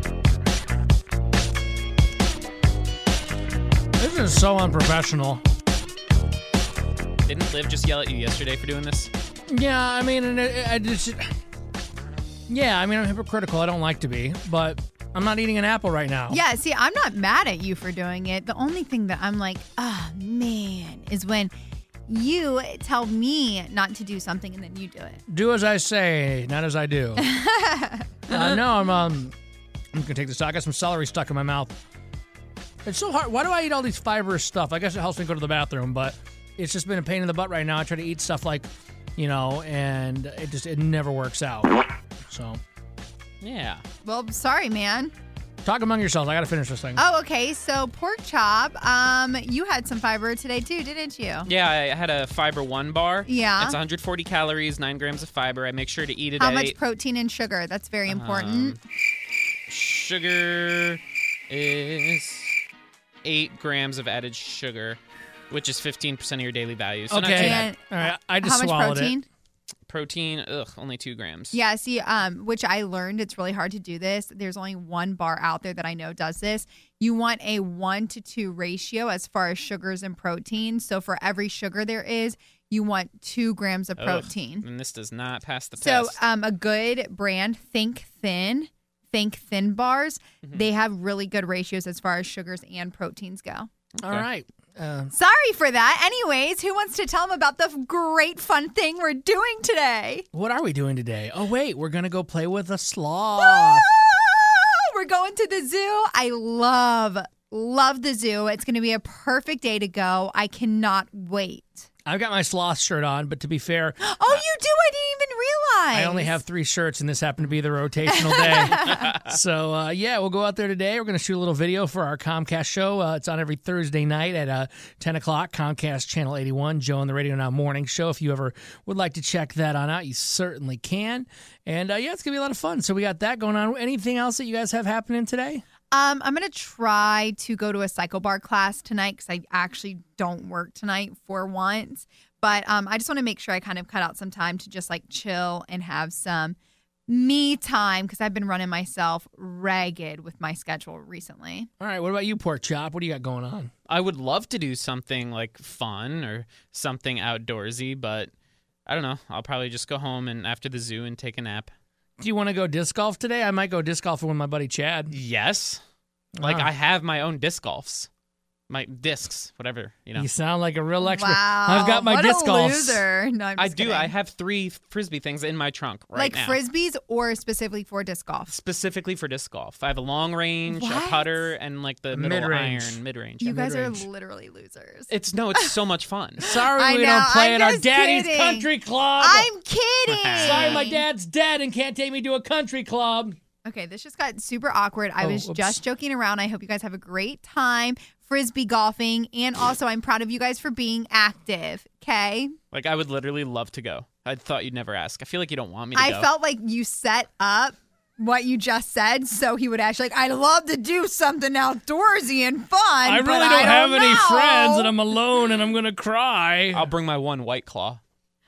This is so unprofessional. Didn't Liv just yell at you yesterday for doing this? Yeah, I mean, and it, I just. Yeah, I mean, I'm hypocritical. I don't like to be, but I'm not eating an apple right now. Yeah, see, I'm not mad at you for doing it. The only thing that I'm like, ah, man, is when you tell me not to do something and then you do it. Do as I say, not as I do. uh, no, I'm um, I'm gonna take this out. I got some celery stuck in my mouth. It's so hard. Why do I eat all these fibrous stuff? I guess it helps me go to the bathroom, but it's just been a pain in the butt right now. I try to eat stuff like, you know, and it just it never works out. So, yeah. Well, sorry, man. Talk among yourselves. I gotta finish this thing. Oh, okay. So, Pork Chop, um, you had some fiber today too, didn't you? Yeah, I had a Fiber One bar. Yeah. It's one hundred forty calories, nine grams of fiber. I make sure to eat it How at much eight. protein and sugar? That's very important. Um, Sugar is eight grams of added sugar, which is fifteen percent of your daily value. So not Okay. too bad. And All right, I just how much swallowed protein? it. Protein, ugh, only two grams. Yeah, see, um, which I learned it's really hard to do this. There's only one bar out there that I know does this. You want a one to two ratio as far as sugars and protein. So for every sugar there is, you want two grams of Ugh, protein. and this does not pass the So test. um, a good brand, Think Thin, Think Thin bars, Mm-hmm. they have really good ratios as far as sugars and proteins go. All right. Uh, Sorry for that. Anyways, who wants to tell them about the great fun thing we're doing today? what are we doing today? Oh wait, we're gonna go play with a sloth. Ah, we're going to the zoo. I love, love the zoo. It's going to be a perfect day to go. I cannot wait. I've got my sloth shirt on, but to be fair, Oh, you do? I didn't even realize. I only have three shirts, and this happened to be the rotational day. so, uh, yeah, we'll go out there today. We're going to shoot a little video for our Comcast show. Uh, it's on every Thursday night at uh, ten o'clock, Comcast Channel eighty-one, Joe and the Radio Now Morning Show. If you ever would like to check that on out, you certainly can. And, uh, yeah, it's going to be a lot of fun. So we got that going on. Anything else that you guys have happening today? Um, I'm going to try to go to a Psycho Bar class tonight because I actually don't work tonight for once. But um, I just want to make sure I kind of cut out some time to just like chill and have some me time because I've been running myself ragged with my schedule recently. All right, what about you, Pork Chop? What do you got going on? I would love to do something like fun or something outdoorsy, but I don't know. I'll probably just go home and after the zoo and take a nap. Do you want to go disc golf today? I might go disc golfing with my buddy Chad. Yes. Like Wow. I have my own disc golfs. My discs, whatever, you know. You sound like a real expert. Wow. I've got my what disc a golfs. loser. No, I'm I just do. kidding. I have three frisbee things in my trunk right like now. frisbees or specifically for disc golf? Specifically for disc golf. I have a long range, What? a putter, and like the middle Mid-range. iron, mid range. You guys mid-range. are literally losers. It's no, it's so much fun. Sorry I we know, don't play I'm at our just daddy's kidding. country club. I'm kidding. Sorry, my dad's dead and can't take me to a country club. Okay, this just got super awkward. I Oh, was whoops. just joking around. I hope you guys have a great time frisbee golfing. And also, I'm proud of you guys for being active. Okay? Like I would literally love to go. I thought you'd never ask. I feel like you don't want me to I go. felt like you set up what you just said so he would actually, like, I'd love to do something outdoorsy and fun. I but really I don't have any know. friends and I'm alone and I'm going to cry. I'll bring my one White Claw.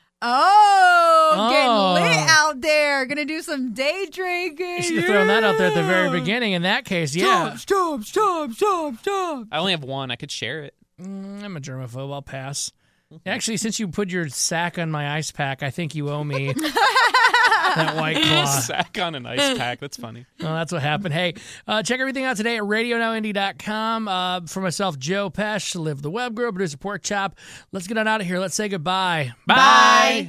Oh, Oh. getting lit out there. Gonna do some day drinking. You should have thrown that out there at the very beginning. In that case, yeah. Stop, stop, stop, stop, stop. I only have one. I could share it. Mm, I'm a germaphobe. I'll pass. Actually, since you put your sack on my ice pack, I think you owe me that White Claw. Sack on an ice pack. That's funny. Well, that's what happened. Hey, uh, check everything out today at radio now indy dot com. Uh, for myself, Joe Pesh, Live the Web Girl, producer Pork Chop. Let's get on out of here. Let's say goodbye. Bye. Bye.